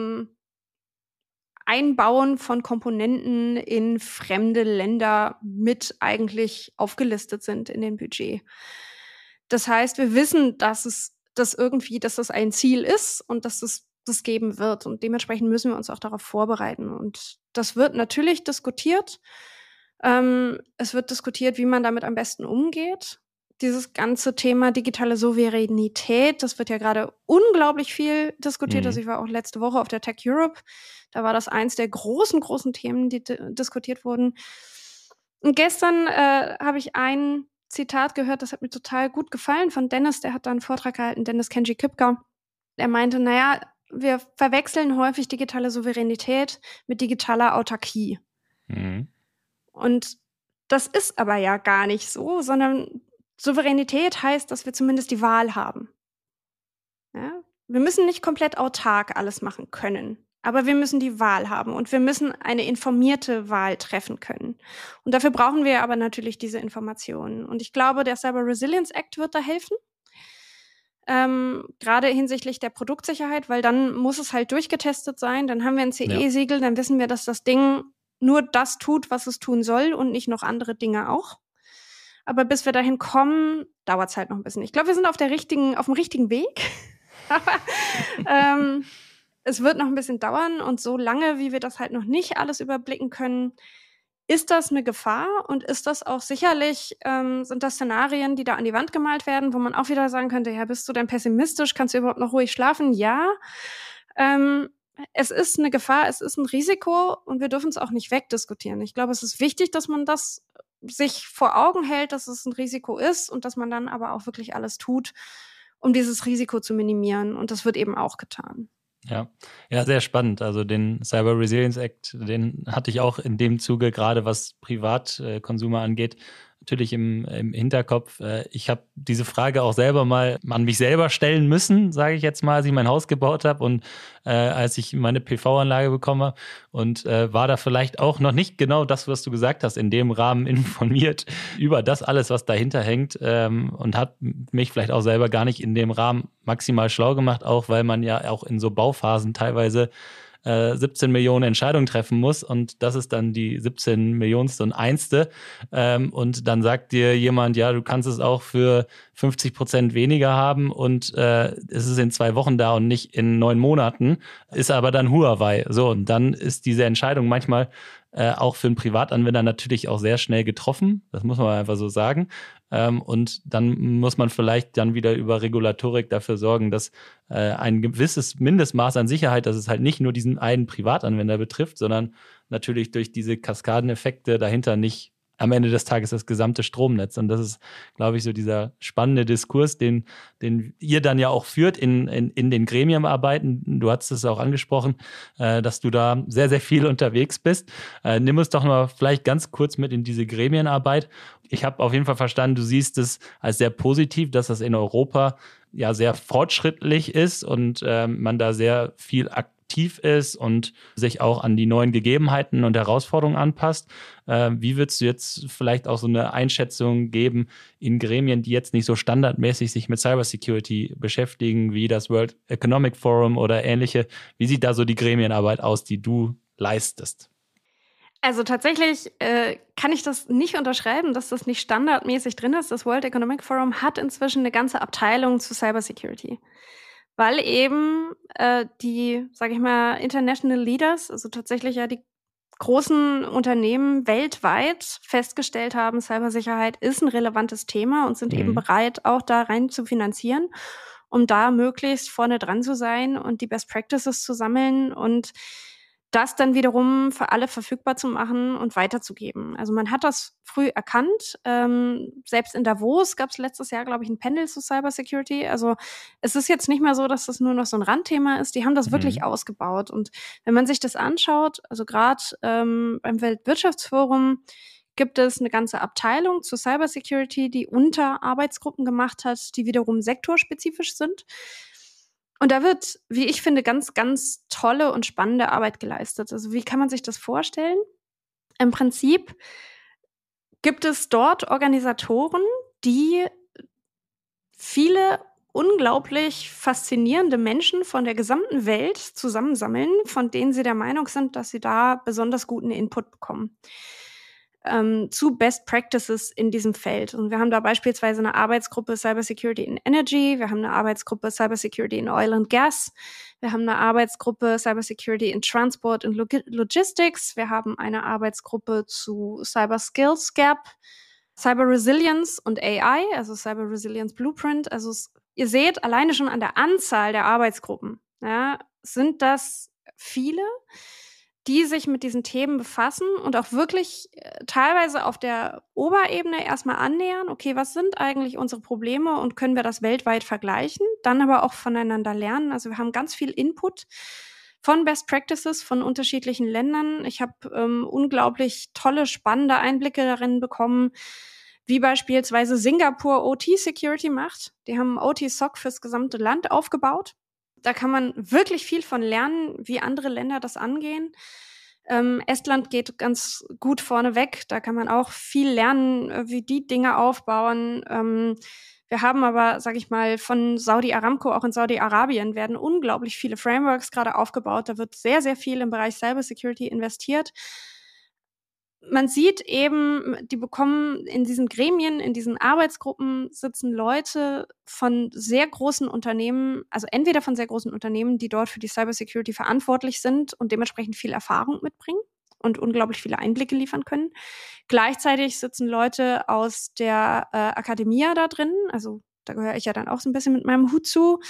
Einbauen von Komponenten in fremde Länder mit eigentlich aufgelistet sind in dem Budget. Das heißt, wir wissen, dass das ein Ziel ist und dass es das geben wird. Und dementsprechend müssen wir uns auch darauf vorbereiten. Und das wird natürlich diskutiert. Es wird diskutiert, wie man damit am besten umgeht. Dieses ganze Thema digitale Souveränität, das wird ja gerade unglaublich viel diskutiert. Also ich war auch letzte Woche auf der Tech Europe. Da war das eins der großen Themen, die diskutiert wurden. Und gestern habe ich ein Zitat gehört, das hat mir total gut gefallen von Dennis, der hat da einen Vortrag gehalten, Dennis Kenji Kipka. Er meinte, wir verwechseln häufig digitale Souveränität mit digitaler Autarkie. Und das ist aber ja gar nicht so, sondern Souveränität heißt, dass wir zumindest die Wahl haben. Ja? Wir müssen nicht komplett autark alles machen können. Aber wir müssen die Wahl haben und wir müssen eine informierte Wahl treffen können. Und dafür brauchen wir aber natürlich diese Informationen. Und ich glaube, der Cyber Resilience Act wird da helfen. Gerade hinsichtlich der Produktsicherheit, weil dann muss es halt durchgetestet sein. Dann haben wir ein CE-Siegel, dann wissen wir, dass das Ding nur das tut, was es tun soll und nicht noch andere Dinge auch. Aber bis wir dahin kommen, dauert es halt noch ein bisschen. Ich glaube, wir sind auf dem richtigen Weg. Aber es wird noch ein bisschen dauern und so lange, wie wir das halt noch nicht alles überblicken können, ist das eine Gefahr und ist das auch sicherlich, sind das Szenarien, die da an die Wand gemalt werden, wo man auch wieder sagen könnte, ja, bist du denn pessimistisch? Kannst du überhaupt noch ruhig schlafen? Ja. Es ist eine Gefahr, es ist ein Risiko und wir dürfen es auch nicht wegdiskutieren. Ich glaube, es ist wichtig, dass man das sich vor Augen hält, dass es ein Risiko ist und dass man dann aber auch wirklich alles tut, um dieses Risiko zu minimieren. Und das wird eben auch getan. Ja, sehr spannend. Also den Cyber Resilience Act, den hatte ich auch in dem Zuge, gerade was Privatkonsumer angeht, natürlich im Hinterkopf. Ich habe diese Frage auch selber mal an mich selber stellen müssen, sage ich jetzt mal, als ich mein Haus gebaut habe und als ich meine PV-Anlage bekomme und war da vielleicht auch noch nicht genau das, was du gesagt hast, in dem Rahmen informiert über das alles, was dahinter hängt und hat mich vielleicht auch selber gar nicht in dem Rahmen maximal schlau gemacht, auch weil man ja auch in so Bauphasen teilweise 17 Millionen Entscheidungen treffen muss und das ist dann die 17 Millionste und einste und dann sagt dir jemand, ja, du kannst es auch für 50% weniger haben und es ist in 2 Wochen da und nicht in 9 Monaten, ist aber dann Huawei. So, und dann ist diese Entscheidung manchmal auch für einen Privatanwender natürlich auch sehr schnell getroffen, das muss man einfach so sagen. Und dann muss man vielleicht dann wieder über Regulatorik dafür sorgen, dass ein gewisses Mindestmaß an Sicherheit, dass es halt nicht nur diesen einen Privatanwender betrifft, sondern natürlich durch diese Kaskadeneffekte dahinter nicht am Ende des Tages das gesamte Stromnetz. Und das ist, glaube ich, so dieser spannende Diskurs, den ihr dann ja auch führt in den Gremienarbeiten. Du hattest es auch angesprochen, dass du da sehr, sehr viel unterwegs bist. Nimm uns doch mal vielleicht ganz kurz mit in diese Gremienarbeit. Ich habe auf jeden Fall verstanden, du siehst es als sehr positiv, dass das in Europa ja sehr fortschrittlich ist und man da sehr viel aktiv ist und sich auch an die neuen Gegebenheiten und Herausforderungen anpasst. Wie würdest du jetzt vielleicht auch so eine Einschätzung geben in Gremien, die jetzt nicht so standardmäßig sich mit Cybersecurity beschäftigen, wie das World Economic Forum oder ähnliche? Wie sieht da so die Gremienarbeit aus, die du leistest? Also tatsächlich kann ich das nicht unterschreiben, dass das nicht standardmäßig drin ist. Das World Economic Forum hat inzwischen eine ganze Abteilung zu Cybersecurity. Weil eben die, sage ich mal, International Leaders, also tatsächlich ja die großen Unternehmen weltweit festgestellt haben, Cybersicherheit ist ein relevantes Thema und sind eben bereit, auch da rein zu finanzieren. um da möglichst vorne dran zu sein und die Best Practices zu sammeln und das dann wiederum für alle verfügbar zu machen und weiterzugeben. Also man hat das früh erkannt. Selbst in Davos gab es letztes Jahr, glaube ich, ein Panel zu Cybersecurity. Also es ist jetzt nicht mehr so, dass das nur noch so ein Randthema ist. Die haben das wirklich ausgebaut. Und wenn man sich das anschaut, also gerade beim Weltwirtschaftsforum gibt es eine ganze Abteilung zu Cybersecurity, die Unterarbeitsgruppen gemacht hat, die wiederum sektorspezifisch sind. Und da wird, wie ich finde, ganz, ganz tolle und spannende Arbeit geleistet. Also wie kann man sich das vorstellen? Im Prinzip gibt es dort Organisatoren, die viele unglaublich faszinierende Menschen von der gesamten Welt zusammensammeln, von denen sie der Meinung sind, dass sie da besonders guten Input bekommen. Zu Best Practices in diesem Feld. Und wir haben da beispielsweise eine Arbeitsgruppe Cybersecurity in Energy, wir haben eine Arbeitsgruppe Cybersecurity in Oil and Gas, wir haben eine Arbeitsgruppe Cybersecurity in Transport and Logistics, wir haben eine Arbeitsgruppe zu Cyber Skills Gap, Cyber Resilience und AI, also Cyber Resilience Blueprint. Also ihr seht, alleine schon an der Anzahl der Arbeitsgruppen, ja, sind das viele, die sich mit diesen Themen befassen und auch wirklich teilweise auf der Oberebene erstmal annähern, okay, was sind eigentlich unsere Probleme und können wir das weltweit vergleichen, dann aber auch voneinander lernen. Also wir haben ganz viel Input von Best Practices von unterschiedlichen Ländern. Ich habe unglaublich tolle, spannende Einblicke darin bekommen, wie beispielsweise Singapur OT-Security macht. Die haben OT-SOC fürs gesamte Land aufgebaut. Da kann man wirklich viel von lernen, wie andere Länder das angehen. Estland geht ganz gut vorne weg. Da kann man auch viel lernen, wie die Dinge aufbauen. Wir haben aber, sage ich mal, von Saudi Aramco, auch in Saudi-Arabien, werden unglaublich viele Frameworks gerade aufgebaut. Da wird sehr, sehr viel im Bereich Cybersecurity investiert. Man sieht eben, die bekommen in diesen Gremien, in diesen Arbeitsgruppen sitzen Leute von sehr großen Unternehmen, also entweder von sehr großen Unternehmen, die dort für die Cybersecurity verantwortlich sind und dementsprechend viel Erfahrung mitbringen und unglaublich viele Einblicke liefern können. Gleichzeitig sitzen Leute aus der Academia da drin, also da gehöre ich ja dann auch so ein bisschen mit meinem Hut zu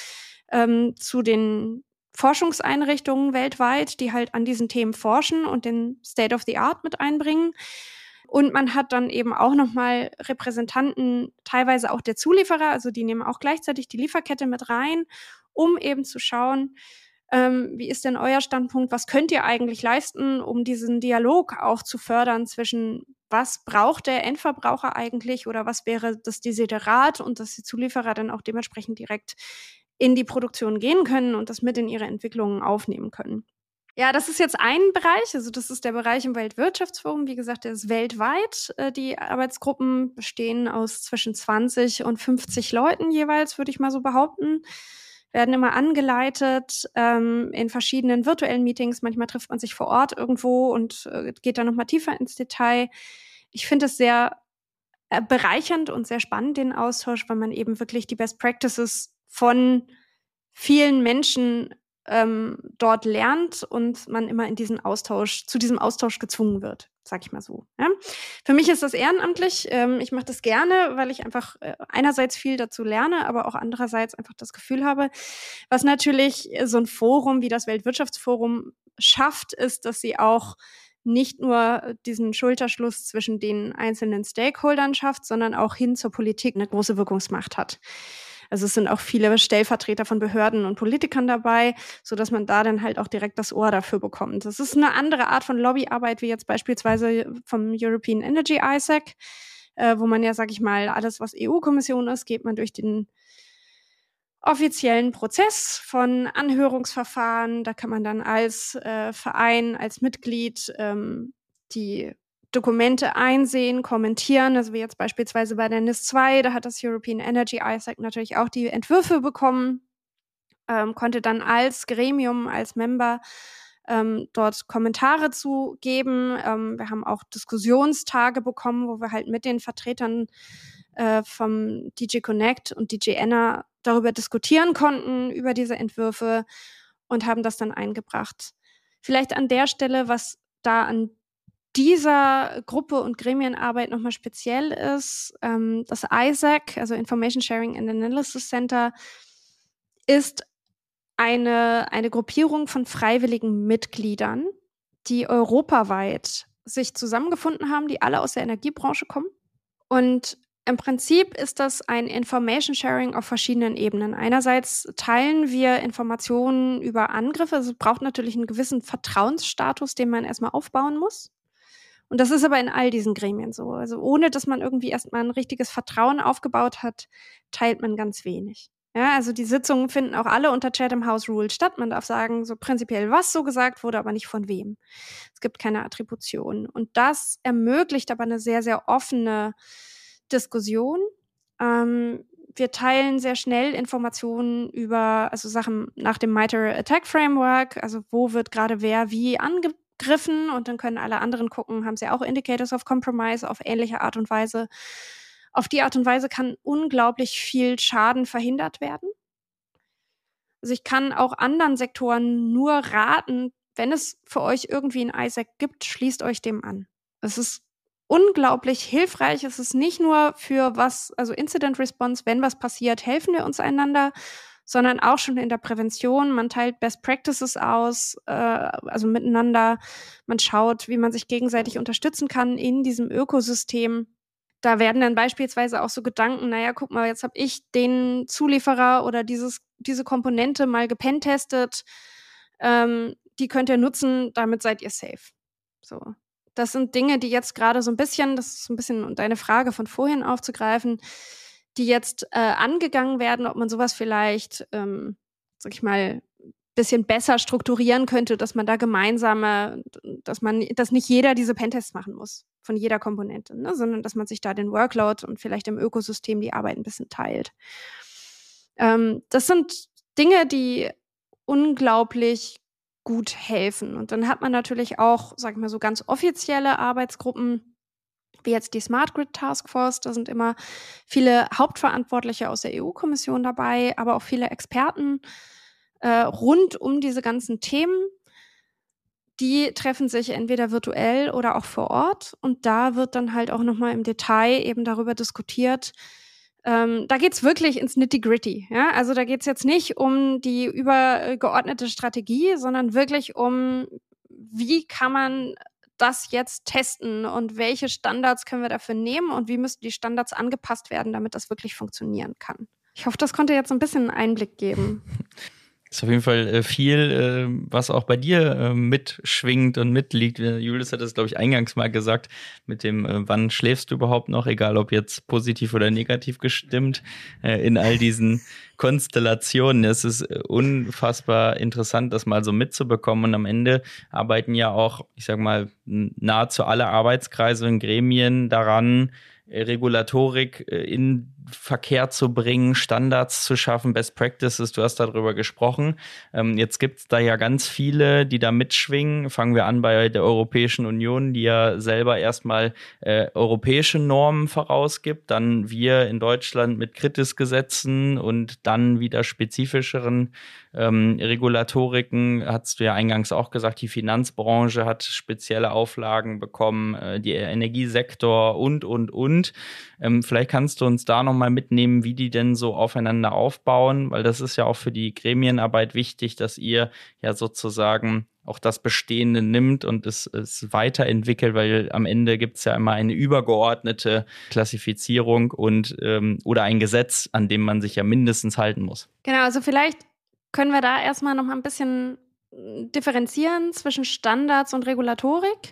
den Forschungseinrichtungen weltweit, die halt an diesen Themen forschen und den State of the Art mit einbringen. Und man hat dann eben auch nochmal Repräsentanten, teilweise auch der Zulieferer, also die nehmen auch gleichzeitig die Lieferkette mit rein, um eben zu schauen, wie ist denn euer Standpunkt, was könnt ihr eigentlich leisten, um diesen Dialog auch zu fördern zwischen was braucht der Endverbraucher eigentlich oder was wäre das Desiderat und dass die Zulieferer dann auch dementsprechend direkt in die Produktion gehen können und das mit in ihre Entwicklungen aufnehmen können. Ja, das ist jetzt ein Bereich, also das ist der Bereich im Weltwirtschaftsforum. Wie gesagt, der ist weltweit. Die Arbeitsgruppen bestehen aus zwischen 20 und 50 Leuten jeweils, würde ich mal so behaupten. Werden immer angeleitet in verschiedenen virtuellen Meetings. Manchmal trifft man sich vor Ort irgendwo und geht dann nochmal tiefer ins Detail. Ich finde es sehr bereichernd und sehr spannend, den Austausch, weil man eben wirklich die Best Practices von vielen Menschen dort lernt und man immer zu diesem Austausch gezwungen wird, sag ich mal so. Ja? Für mich ist das ehrenamtlich. Ich mache das gerne, weil ich einfach einerseits viel dazu lerne, aber auch andererseits einfach das Gefühl habe, was natürlich so ein Forum wie das Weltwirtschaftsforum schafft, ist, dass sie auch nicht nur diesen Schulterschluss zwischen den einzelnen Stakeholdern schafft, sondern auch hin zur Politik eine große Wirkungsmacht hat. Also es sind auch viele Stellvertreter von Behörden und Politikern dabei, so dass man da dann halt auch direkt das Ohr dafür bekommt. Das ist eine andere Art von Lobbyarbeit, wie jetzt beispielsweise vom European Energy ISAC, wo man ja, sag ich mal, alles, was EU-Kommission ist, geht man durch den offiziellen Prozess von Anhörungsverfahren. Da kann man dann als Verein, als Mitglied die Dokumente einsehen, kommentieren, also wie jetzt beispielsweise bei der NIS 2, da hat das European Energy ISAC natürlich auch die Entwürfe bekommen, konnte dann als Gremium, als Member dort Kommentare zu geben. Wir haben auch Diskussionstage bekommen, wo wir halt mit den Vertretern vom DG Connect und DG ENER darüber diskutieren konnten, über diese Entwürfe und haben das dann eingebracht. Vielleicht an der Stelle, was da an dieser Gruppe und Gremienarbeit nochmal speziell ist, das ISAC, also Information Sharing and Analysis Center, ist eine Gruppierung von freiwilligen Mitgliedern, die europaweit sich zusammengefunden haben, die alle aus der Energiebranche kommen. Und im Prinzip ist das ein Information Sharing auf verschiedenen Ebenen. Einerseits teilen wir Informationen über Angriffe. Es braucht natürlich einen gewissen Vertrauensstatus, den man erstmal aufbauen muss. Und das ist aber in all diesen Gremien so. Also ohne, dass man irgendwie erstmal ein richtiges Vertrauen aufgebaut hat, teilt man ganz wenig. Ja, also die Sitzungen finden auch alle unter Chatham House Rule statt. Man darf sagen, so prinzipiell, was so gesagt wurde, aber nicht von wem. Es gibt keine Attribution. Und das ermöglicht aber eine sehr, sehr offene Diskussion. Wir teilen sehr schnell Informationen über, also Sachen nach dem MITRE Attack Framework, also wo wird gerade wer wie angegriffen, und dann können alle anderen gucken, haben sie auch Indicators of Compromise auf ähnliche Art und Weise. Auf die Art und Weise kann unglaublich viel Schaden verhindert werden. Also ich kann auch anderen Sektoren nur raten, wenn es für euch irgendwie ein ISAC gibt, schließt euch dem an. Es ist unglaublich hilfreich. Es ist nicht nur für was, also Incident Response, wenn was passiert, helfen wir uns einander, sondern auch schon in der Prävention. Man teilt Best Practices aus, also miteinander. Man schaut, wie man sich gegenseitig unterstützen kann in diesem Ökosystem. Da werden dann beispielsweise auch so Gedanken, naja, guck mal, jetzt habe ich den Zulieferer oder diese Komponente mal gepentestet. Die könnt ihr nutzen, damit seid ihr safe. So. Das sind Dinge, die jetzt gerade so ein bisschen, das ist so ein bisschen, um deine Frage von vorhin aufzugreifen, die jetzt angegangen werden, ob man sowas vielleicht, sag ich mal, bisschen besser strukturieren könnte, dass man da dass nicht jeder diese Pentests machen muss von jeder Komponente, ne? Sondern dass man sich da den Workload und vielleicht im Ökosystem die Arbeit ein bisschen teilt. Das sind Dinge, die unglaublich gut helfen. Und dann hat man natürlich auch, sag ich mal, so ganz offizielle Arbeitsgruppen, wie jetzt die Smart Grid Task Force. Da sind immer viele Hauptverantwortliche aus der EU-Kommission dabei, aber auch viele Experten rund um diese ganzen Themen. Die treffen sich entweder virtuell oder auch vor Ort. Und da wird dann halt auch nochmal im Detail eben darüber diskutiert. Da geht's wirklich ins Nitty-Gritty. Ja? Also da geht's jetzt nicht um die übergeordnete Strategie, sondern wirklich um, wie kann man das jetzt testen und welche Standards können wir dafür nehmen und wie müssen die Standards angepasst werden, damit das wirklich funktionieren kann. Ich hoffe, das konnte jetzt ein bisschen einen Einblick geben. Ist auf jeden Fall viel, was auch bei dir mitschwingt und mitliegt. Julius hat das, glaube ich, eingangs mal gesagt, mit dem, wann schläfst du überhaupt noch, egal ob jetzt positiv oder negativ gestimmt, in all diesen Konstellationen. Es ist unfassbar interessant, das mal so mitzubekommen. Und am Ende arbeiten ja auch, ich sag mal, nahezu alle Arbeitskreise und Gremien daran, Regulatorik in Verkehr zu bringen, Standards zu schaffen, Best Practices, du hast darüber gesprochen. Jetzt gibt es da ja ganz viele, die da mitschwingen. Fangen wir an bei der Europäischen Union, die ja selber erstmal europäische Normen vorausgibt, dann wir in Deutschland mit Kritis-Gesetzen und dann wieder spezifischeren Regulatoriken, hast du ja eingangs auch gesagt, die Finanzbranche hat spezielle Auflagen bekommen, der Energiesektor und. Vielleicht kannst du uns da nochmal mitnehmen, wie die denn so aufeinander aufbauen, weil das ist ja auch für die Gremienarbeit wichtig, dass ihr ja sozusagen auch das Bestehende nimmt und es weiterentwickelt, weil am Ende gibt es ja immer eine übergeordnete Klassifizierung und oder ein Gesetz, an dem man sich ja mindestens halten muss. Genau, also vielleicht können wir da erstmal noch mal ein bisschen differenzieren zwischen Standards und Regulatorik.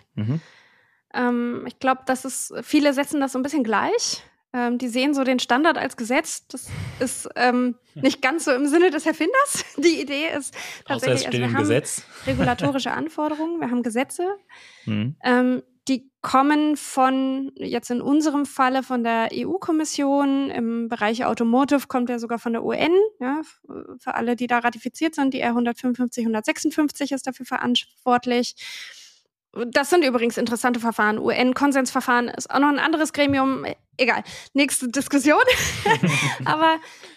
Ich glaube, viele setzen das so ein bisschen gleich. Die sehen so den Standard als Gesetz. Das ist nicht ganz so im Sinne des Erfinders. Die Idee ist tatsächlich, also wir haben regulatorische Anforderungen, wir haben Gesetze. Die kommen jetzt in unserem Falle von der EU-Kommission. Im Bereich Automotive kommt er sogar von der UN. Ja, für alle, die da ratifiziert sind, die R155, 156 ist dafür verantwortlich. Das sind übrigens interessante Verfahren. UN-Konsensverfahren ist auch noch ein anderes Gremium. Egal, nächste Diskussion. Aber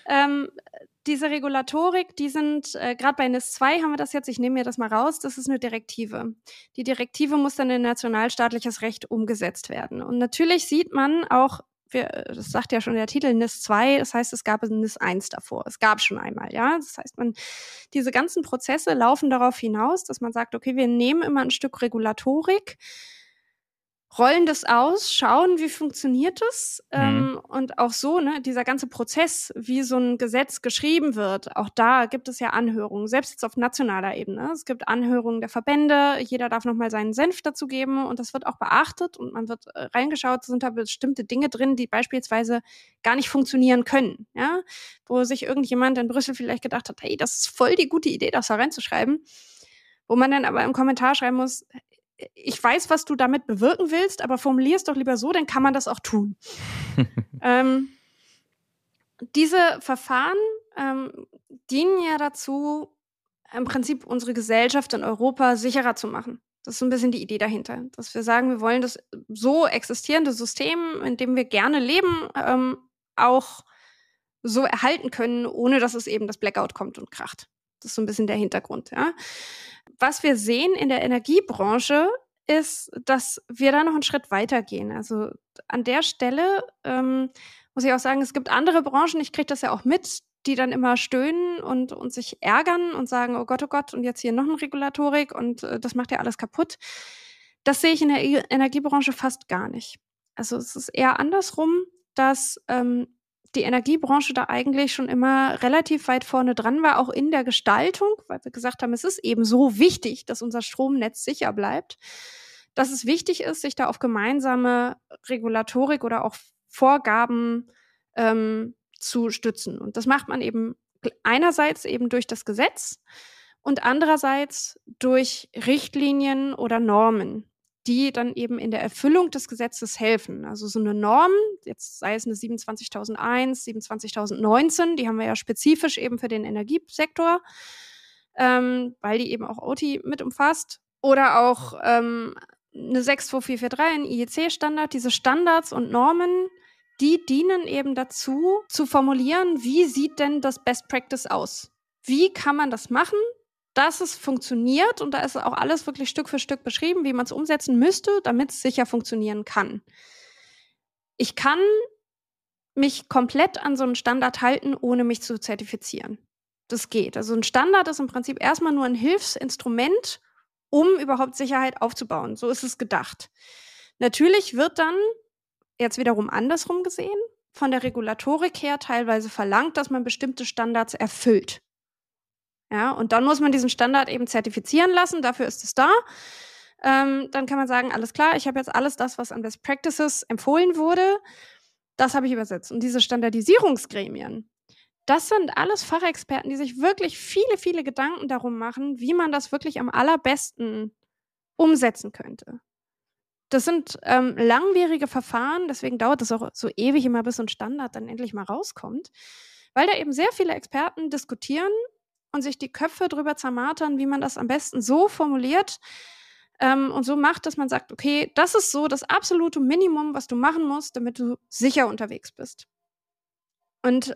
diese Regulatorik, die sind, gerade bei NIS 2 haben wir das jetzt, ich nehme mir das mal raus, das ist eine Direktive. Die Direktive muss dann in nationalstaatliches Recht umgesetzt werden. Und natürlich sieht man auch das sagt ja schon der Titel NIS 2, das heißt, es gab NIS 1 davor. Es gab schon einmal, ja. Das heißt, diese ganzen Prozesse laufen darauf hinaus, dass man sagt, okay, wir nehmen immer ein Stück Regulatorik, rollen das aus, schauen, wie funktioniert es und auch so, ne, dieser ganze Prozess, wie so ein Gesetz geschrieben wird, auch da gibt es ja Anhörungen, selbst jetzt auf nationaler Ebene. Es gibt Anhörungen der Verbände, jeder darf nochmal seinen Senf dazu geben und das wird auch beachtet und man wird reingeschaut, sind da bestimmte Dinge drin, die beispielsweise gar nicht funktionieren können, ja, wo sich irgendjemand in Brüssel vielleicht gedacht hat, hey, das ist voll die gute Idee, das da reinzuschreiben, wo man dann aber im Kommentar schreiben muss, ich weiß, was du damit bewirken willst, aber formulier es doch lieber so, dann kann man das auch tun. Diese Verfahren dienen ja dazu, im Prinzip unsere Gesellschaft in Europa sicherer zu machen. Das ist so ein bisschen die Idee dahinter, dass wir sagen, wir wollen das so existierende System, in dem wir gerne leben, auch so erhalten können, ohne dass es eben das Blackout kommt und kracht. Das ist so ein bisschen der Hintergrund, ja. Was wir sehen in der Energiebranche ist, dass wir da noch einen Schritt weitergehen. Also an der Stelle muss ich auch sagen, es gibt andere Branchen, ich kriege das ja auch mit, die dann immer stöhnen und sich ärgern und sagen, oh Gott, und jetzt hier noch eine Regulatorik und das macht ja alles kaputt. Das sehe ich in der Energiebranche fast gar nicht. Also es ist eher andersrum, dass die Energiebranche da eigentlich schon immer relativ weit vorne dran war, auch in der Gestaltung, weil wir gesagt haben, es ist eben so wichtig, dass unser Stromnetz sicher bleibt, dass es wichtig ist, sich da auf gemeinsame Regulatorik oder auch Vorgaben zu stützen. Und das macht man eben einerseits eben durch das Gesetz und andererseits durch Richtlinien oder Normen, die dann eben in der Erfüllung des Gesetzes helfen. Also so eine Norm, jetzt sei es eine 27001, 27019, die haben wir ja spezifisch eben für den Energiesektor, weil die eben auch OTI mit umfasst. Oder auch eine 62443, ein IEC-Standard. Diese Standards und Normen, die dienen eben dazu, zu formulieren, wie sieht denn das Best Practice aus? Wie kann man das machen, dass es funktioniert, und da ist auch alles wirklich Stück für Stück beschrieben, wie man es umsetzen müsste, damit es sicher funktionieren kann. Ich kann mich komplett an so einen Standard halten, ohne mich zu zertifizieren. Das geht. Also ein Standard ist im Prinzip erstmal nur ein Hilfsinstrument, um überhaupt Sicherheit aufzubauen. So ist es gedacht. Natürlich wird dann, jetzt wiederum andersrum gesehen, von der Regulatorik her teilweise verlangt, dass man bestimmte Standards erfüllt. Ja, und dann muss man diesen Standard eben zertifizieren lassen, dafür ist es da. Dann kann man sagen, alles klar, ich habe jetzt alles das, was an Best Practices empfohlen wurde, das habe ich übersetzt. Und diese Standardisierungsgremien, das sind alles Fachexperten, die sich wirklich viele, viele Gedanken darum machen, wie man das wirklich am allerbesten umsetzen könnte. Das sind langwierige Verfahren, deswegen dauert es auch so ewig immer, bis so ein Standard dann endlich mal rauskommt, weil da eben sehr viele Experten diskutieren und sich die Köpfe drüber zermartern, wie man das am besten so formuliert und so macht, dass man sagt, okay, das ist so das absolute Minimum, was du machen musst, damit du sicher unterwegs bist. Und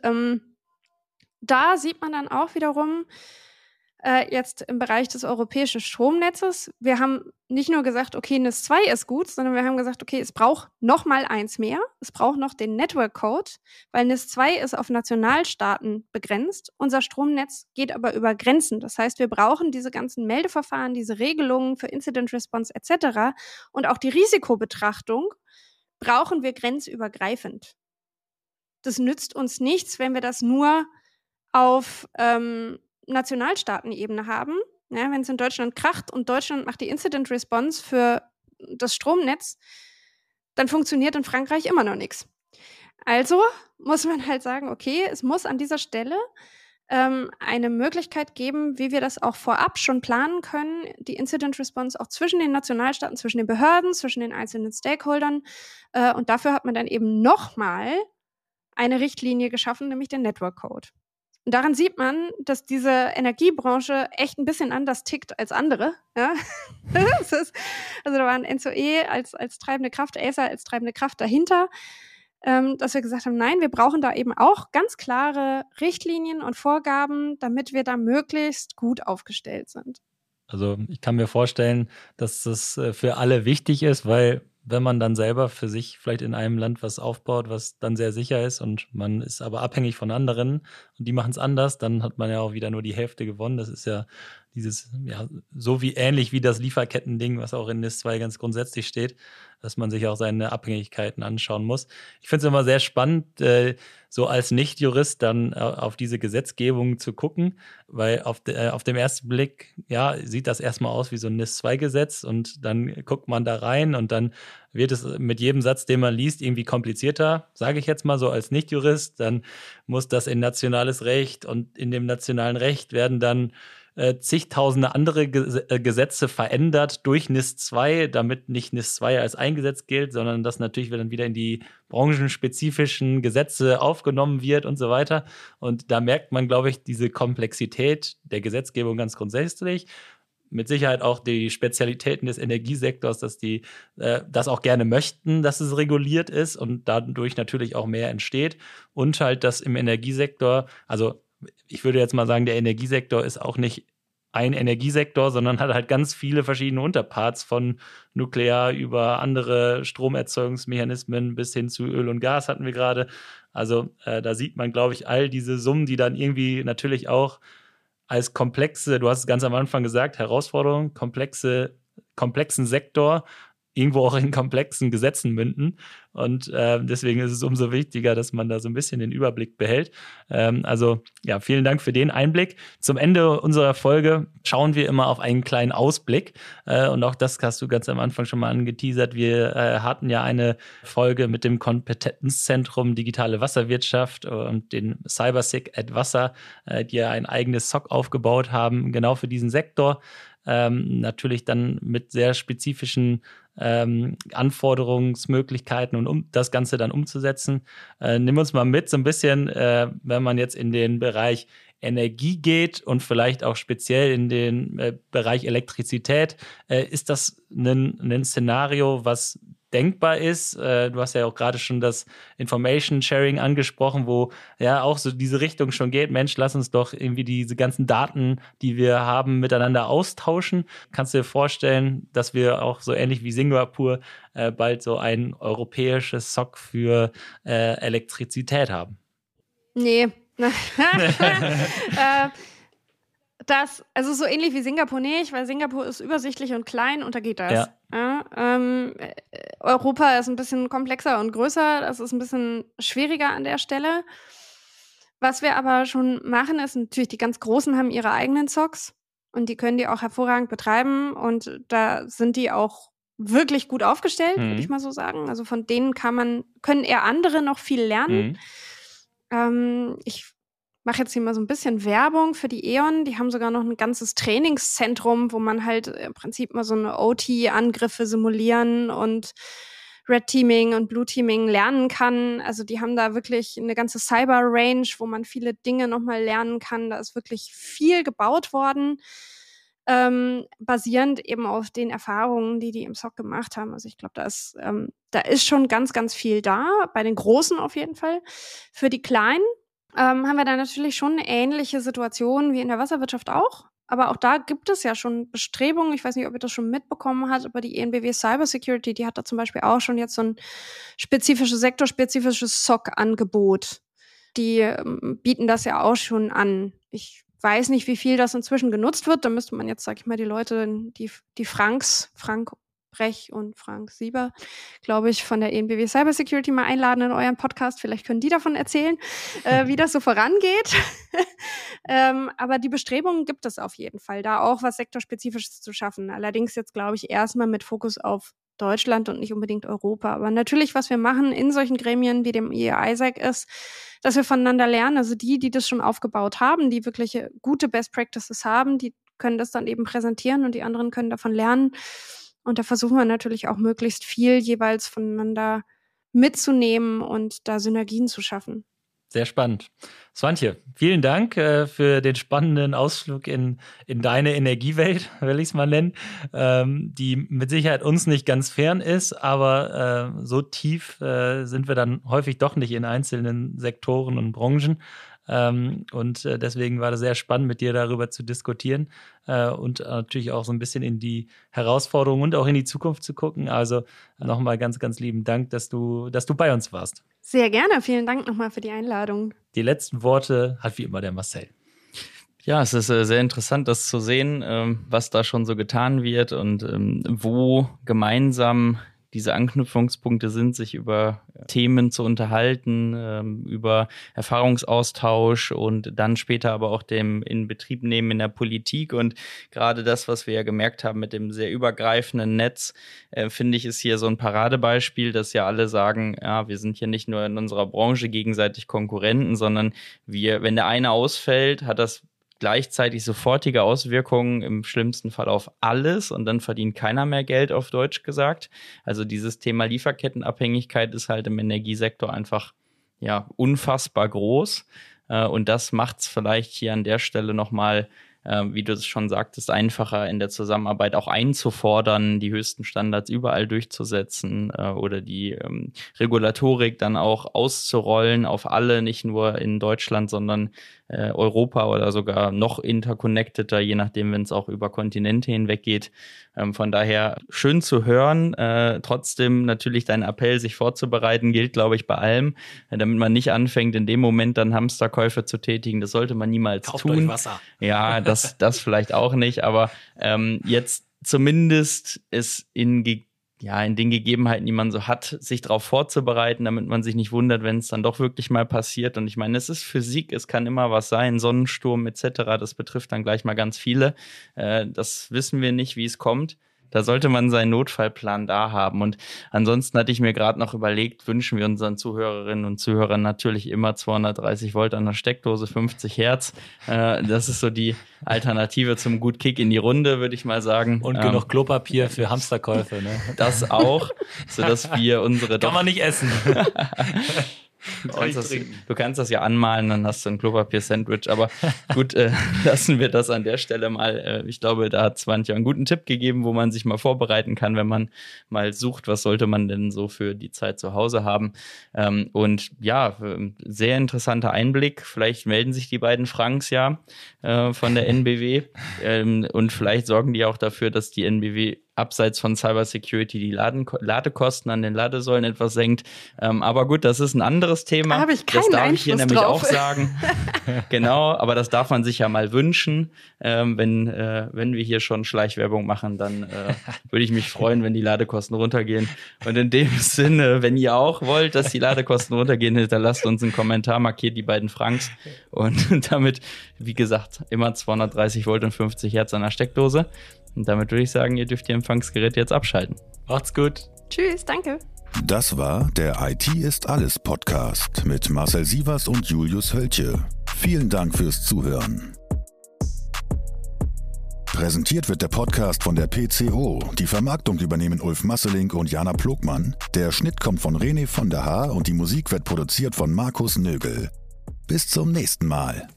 da sieht man dann auch wiederum jetzt im Bereich des europäischen Stromnetzes, wir haben nicht nur gesagt, okay, NIS 2 ist gut, sondern wir haben gesagt, okay, es braucht noch mal eins mehr. Es braucht noch den Network Code, weil NIS 2 ist auf Nationalstaaten begrenzt. Unser Stromnetz geht aber über Grenzen. Das heißt, wir brauchen diese ganzen Meldeverfahren, diese Regelungen für Incident Response etc. und auch die Risikobetrachtung brauchen wir grenzübergreifend. Das nützt uns nichts, wenn wir das nur auf Nationalstaatenebene haben. Ja, wenn es in Deutschland kracht und Deutschland macht die Incident Response für das Stromnetz, dann funktioniert in Frankreich immer noch nichts. Also muss man halt sagen, okay, es muss an dieser Stelle eine Möglichkeit geben, wie wir das auch vorab schon planen können, die Incident Response auch zwischen den Nationalstaaten, zwischen den Behörden, zwischen den einzelnen Stakeholdern. Und dafür hat man dann eben nochmal eine Richtlinie geschaffen, nämlich den Network Code. Und daran sieht man, dass diese Energiebranche echt ein bisschen anders tickt als andere. Ja? Also da waren NZOE als treibende Kraft, Acer als treibende Kraft dahinter, dass wir gesagt haben, nein, wir brauchen da eben auch ganz klare Richtlinien und Vorgaben, damit wir da möglichst gut aufgestellt sind. Also ich kann mir vorstellen, dass das für alle wichtig ist, weil wenn man dann selber für sich vielleicht in einem Land was aufbaut, was dann sehr sicher ist und man ist aber abhängig von anderen und die machen es anders, dann hat man ja auch wieder nur die Hälfte gewonnen. Das ist ja dieses, ja, so wie ähnlich wie das Lieferketten-Ding, was auch in NIS 2 ganz grundsätzlich steht, dass man sich auch seine Abhängigkeiten anschauen muss. Ich finde es immer sehr spannend, so als Nicht-Jurist dann auf diese Gesetzgebung zu gucken, weil auf dem ersten Blick, ja, sieht das erstmal aus wie so ein NIS 2-Gesetz und dann guckt man da rein und dann wird es mit jedem Satz, den man liest, irgendwie komplizierter, sage ich jetzt mal so als Nicht-Jurist. Dann muss das in nationales Recht und in dem nationalen Recht werden dann zigtausende andere Gesetze verändert durch NIS 2, damit nicht NIS 2 als ein Gesetz gilt, sondern das natürlich dann wieder in die branchenspezifischen Gesetze aufgenommen wird und so weiter. Und da merkt man, glaube ich, diese Komplexität der Gesetzgebung ganz grundsätzlich. Mit Sicherheit auch die Spezialitäten des Energiesektors, dass die das auch gerne möchten, dass es reguliert ist und dadurch natürlich auch mehr entsteht. Und halt, dass im Energiesektor, also ich würde jetzt mal sagen, der Energiesektor ist auch nicht ein Energiesektor, sondern hat halt ganz viele verschiedene Unterparts von Nuklear über andere Stromerzeugungsmechanismen bis hin zu Öl und Gas hatten wir gerade. Also da sieht man, glaube ich, all diese Summen, die dann irgendwie natürlich auch als komplexe, du hast es ganz am Anfang gesagt, Herausforderung, komplexen Sektor irgendwo auch in komplexen Gesetzen münden. Und deswegen ist es umso wichtiger, dass man da so ein bisschen den Überblick behält. Also ja, vielen Dank für den Einblick. Zum Ende unserer Folge schauen wir immer auf einen kleinen Ausblick. Und auch das hast du ganz am Anfang schon mal angeteasert. Wir hatten ja eine Folge mit dem Kompetenzzentrum Digitale Wasserwirtschaft und den CyberSec at Wasser, die ja ein eigenes SOC aufgebaut haben, genau für diesen Sektor. Natürlich dann mit sehr spezifischen Anforderungsmöglichkeiten und um das Ganze dann umzusetzen. Nimm uns mal mit so ein bisschen, wenn man jetzt in den Bereich Energie geht und vielleicht auch speziell in den Bereich Elektrizität. Ist das ein Szenario, was denkbar ist? Du hast ja auch gerade schon das Information Sharing angesprochen, wo ja auch so diese Richtung schon geht. Mensch, lass uns doch irgendwie diese ganzen Daten, die wir haben, miteinander austauschen. Kannst du dir vorstellen, dass wir auch so ähnlich wie Singapur bald so ein europäisches SOC für Elektrizität haben? Nee. Also so ähnlich wie Singapur nicht, weil Singapur ist übersichtlich und klein und da geht das. Ja. Europa ist ein bisschen komplexer und größer, das ist ein bisschen schwieriger an der Stelle. Was wir aber schon machen, ist natürlich, die ganz Großen haben ihre eigenen SOCs und die können die auch hervorragend betreiben und da sind die auch wirklich gut aufgestellt, würde ich mal so sagen. Also von denen können eher andere noch viel lernen. Ich mache jetzt hier mal so ein bisschen Werbung für die E.ON. Die haben sogar noch ein ganzes Trainingszentrum, wo man halt im Prinzip mal so eine OT-Angriffe simulieren und Red Teaming und Blue Teaming lernen kann. Also die haben da wirklich eine ganze Cyber-Range, wo man viele Dinge nochmal lernen kann. Da ist wirklich viel gebaut worden, basierend eben auf den Erfahrungen, die im SOC gemacht haben. Also ich glaube, da ist schon ganz, ganz viel da, bei den Großen auf jeden Fall. Für die Kleinen haben wir da natürlich schon eine ähnliche Situation wie in der Wasserwirtschaft auch. Aber auch da gibt es ja schon Bestrebungen. Ich weiß nicht, ob ihr das schon mitbekommen habt, aber die EnBW Cybersecurity, die hat da zum Beispiel auch schon jetzt so ein sektorspezifisches SOC-Angebot. Die bieten das ja auch schon an. Ich weiß nicht, wie viel das inzwischen genutzt wird. Da müsste man jetzt, sag ich mal, die Leute, die Frank Brech und Frank Sieber, glaube ich, von der EnBW Cybersecurity mal einladen in euren Podcast. Vielleicht können die davon erzählen, wie das so vorangeht. Aber die Bestrebungen gibt es auf jeden Fall, da auch was Sektorspezifisches zu schaffen. Allerdings jetzt, glaube ich, erstmal mit Fokus auf Deutschland und nicht unbedingt Europa. Aber natürlich, was wir machen in solchen Gremien wie dem IEISEC ist, dass wir voneinander lernen. Also die das schon aufgebaut haben, die wirklich gute Best Practices haben, die können das dann eben präsentieren und die anderen können davon lernen. Und da versuchen wir natürlich auch möglichst viel jeweils voneinander mitzunehmen und da Synergien zu schaffen. Sehr spannend. Swantje, vielen Dank für den spannenden Ausflug in deine Energiewelt, will ich es mal nennen, die mit Sicherheit uns nicht ganz fern ist, aber so tief sind wir dann häufig doch nicht in einzelnen Sektoren und Branchen. Und deswegen war das sehr spannend, mit dir darüber zu diskutieren und natürlich auch so ein bisschen in die Herausforderungen und auch in die Zukunft zu gucken. Also nochmal ganz, ganz lieben Dank, dass du bei uns warst. Sehr gerne. Vielen Dank nochmal für die Einladung. Die letzten Worte hat wie immer der Marcel. Ja, es ist sehr interessant, das zu sehen, was da schon so getan wird und wo gemeinsam diese Anknüpfungspunkte sind, sich über Themen zu unterhalten, über Erfahrungsaustausch und dann später aber auch dem Inbetriebnehmen in der Politik. Und gerade das, was wir ja gemerkt haben mit dem sehr übergreifenden Netz, finde ich, ist hier so ein Paradebeispiel, dass ja alle sagen, ja, wir sind hier nicht nur in unserer Branche gegenseitig Konkurrenten, sondern wenn der eine ausfällt, hat das gleichzeitig sofortige Auswirkungen im schlimmsten Fall auf alles und dann verdient keiner mehr Geld, auf Deutsch gesagt. Also dieses Thema Lieferkettenabhängigkeit ist halt im Energiesektor einfach unfassbar groß und das macht es vielleicht hier an der Stelle nochmal, wie du es schon sagtest, einfacher in der Zusammenarbeit auch einzufordern, die höchsten Standards überall durchzusetzen oder die Regulatorik dann auch auszurollen auf alle, nicht nur in Deutschland, sondern Europa oder sogar noch interconnecteter, je nachdem, wenn es auch über Kontinente hinweg geht. Von daher schön zu hören. Trotzdem natürlich dein Appell, sich vorzubereiten, gilt, glaube ich, bei allem, damit man nicht anfängt, in dem Moment dann Hamsterkäufe zu tätigen. Das sollte man niemals Kauft tun. Euch Wasser. Ja, das vielleicht auch nicht, aber jetzt zumindest es in den Gegebenheiten, die man so hat, sich darauf vorzubereiten, damit man sich nicht wundert, wenn es dann doch wirklich mal passiert. Und ich meine, es ist Physik, es kann immer was sein, Sonnensturm etc., das betrifft dann gleich mal ganz viele. Das wissen wir nicht, wie es kommt. Da sollte man seinen Notfallplan da haben. Und ansonsten hatte ich mir gerade noch überlegt, wünschen wir unseren Zuhörerinnen und Zuhörern natürlich immer 230 Volt an der Steckdose, 50 Hertz. Das ist so die Alternative zum Gut-Kick in die Runde, würde ich mal sagen. Und genug Klopapier für Hamsterkäufe. Ne? Das auch, sodass wir unsere... Kann man nicht essen. Du kannst das ja anmalen, dann hast du ein Klopapier-Sandwich. Aber gut, lassen wir das an der Stelle mal. Ich glaube, da hat Swantje einen guten Tipp gegeben, wo man sich mal vorbereiten kann, wenn man mal sucht, was sollte man denn so für die Zeit zu Hause haben. Und ja, sehr interessanter Einblick. Vielleicht melden sich die beiden Franks von der NBW und vielleicht sorgen die auch dafür, dass die NBW abseits von Cybersecurity die Ladekosten an den Ladesäulen etwas senkt. Aber gut, das ist ein anderes Thema. Da habe ich keinen Das darf Einfluss ich hier nämlich drauf. auch sagen. Genau, aber das darf man sich ja mal wünschen. Wenn wir hier schon Schleichwerbung machen, dann würde ich mich freuen, wenn die Ladekosten runtergehen. Und in dem Sinne, wenn ihr auch wollt, dass die Ladekosten runtergehen, hinterlasst uns einen Kommentar, markiert die beiden Franks. Und damit, wie gesagt, immer 230 Volt und 50 Hertz an der Steckdose. Und damit würde ich sagen, ihr dürft ihr Empfangsgerät jetzt abschalten. Macht's gut. Tschüss, danke. Das war der IT ist alles Podcast mit Marcel Sievers und Julius Hölche. Vielen Dank fürs Zuhören. Präsentiert wird der Podcast von der PCO. Die Vermarktung übernehmen Ulf Masselink und Jana Plogmann. Der Schnitt kommt von René von der Haar und die Musik wird produziert von Markus Nögel. Bis zum nächsten Mal.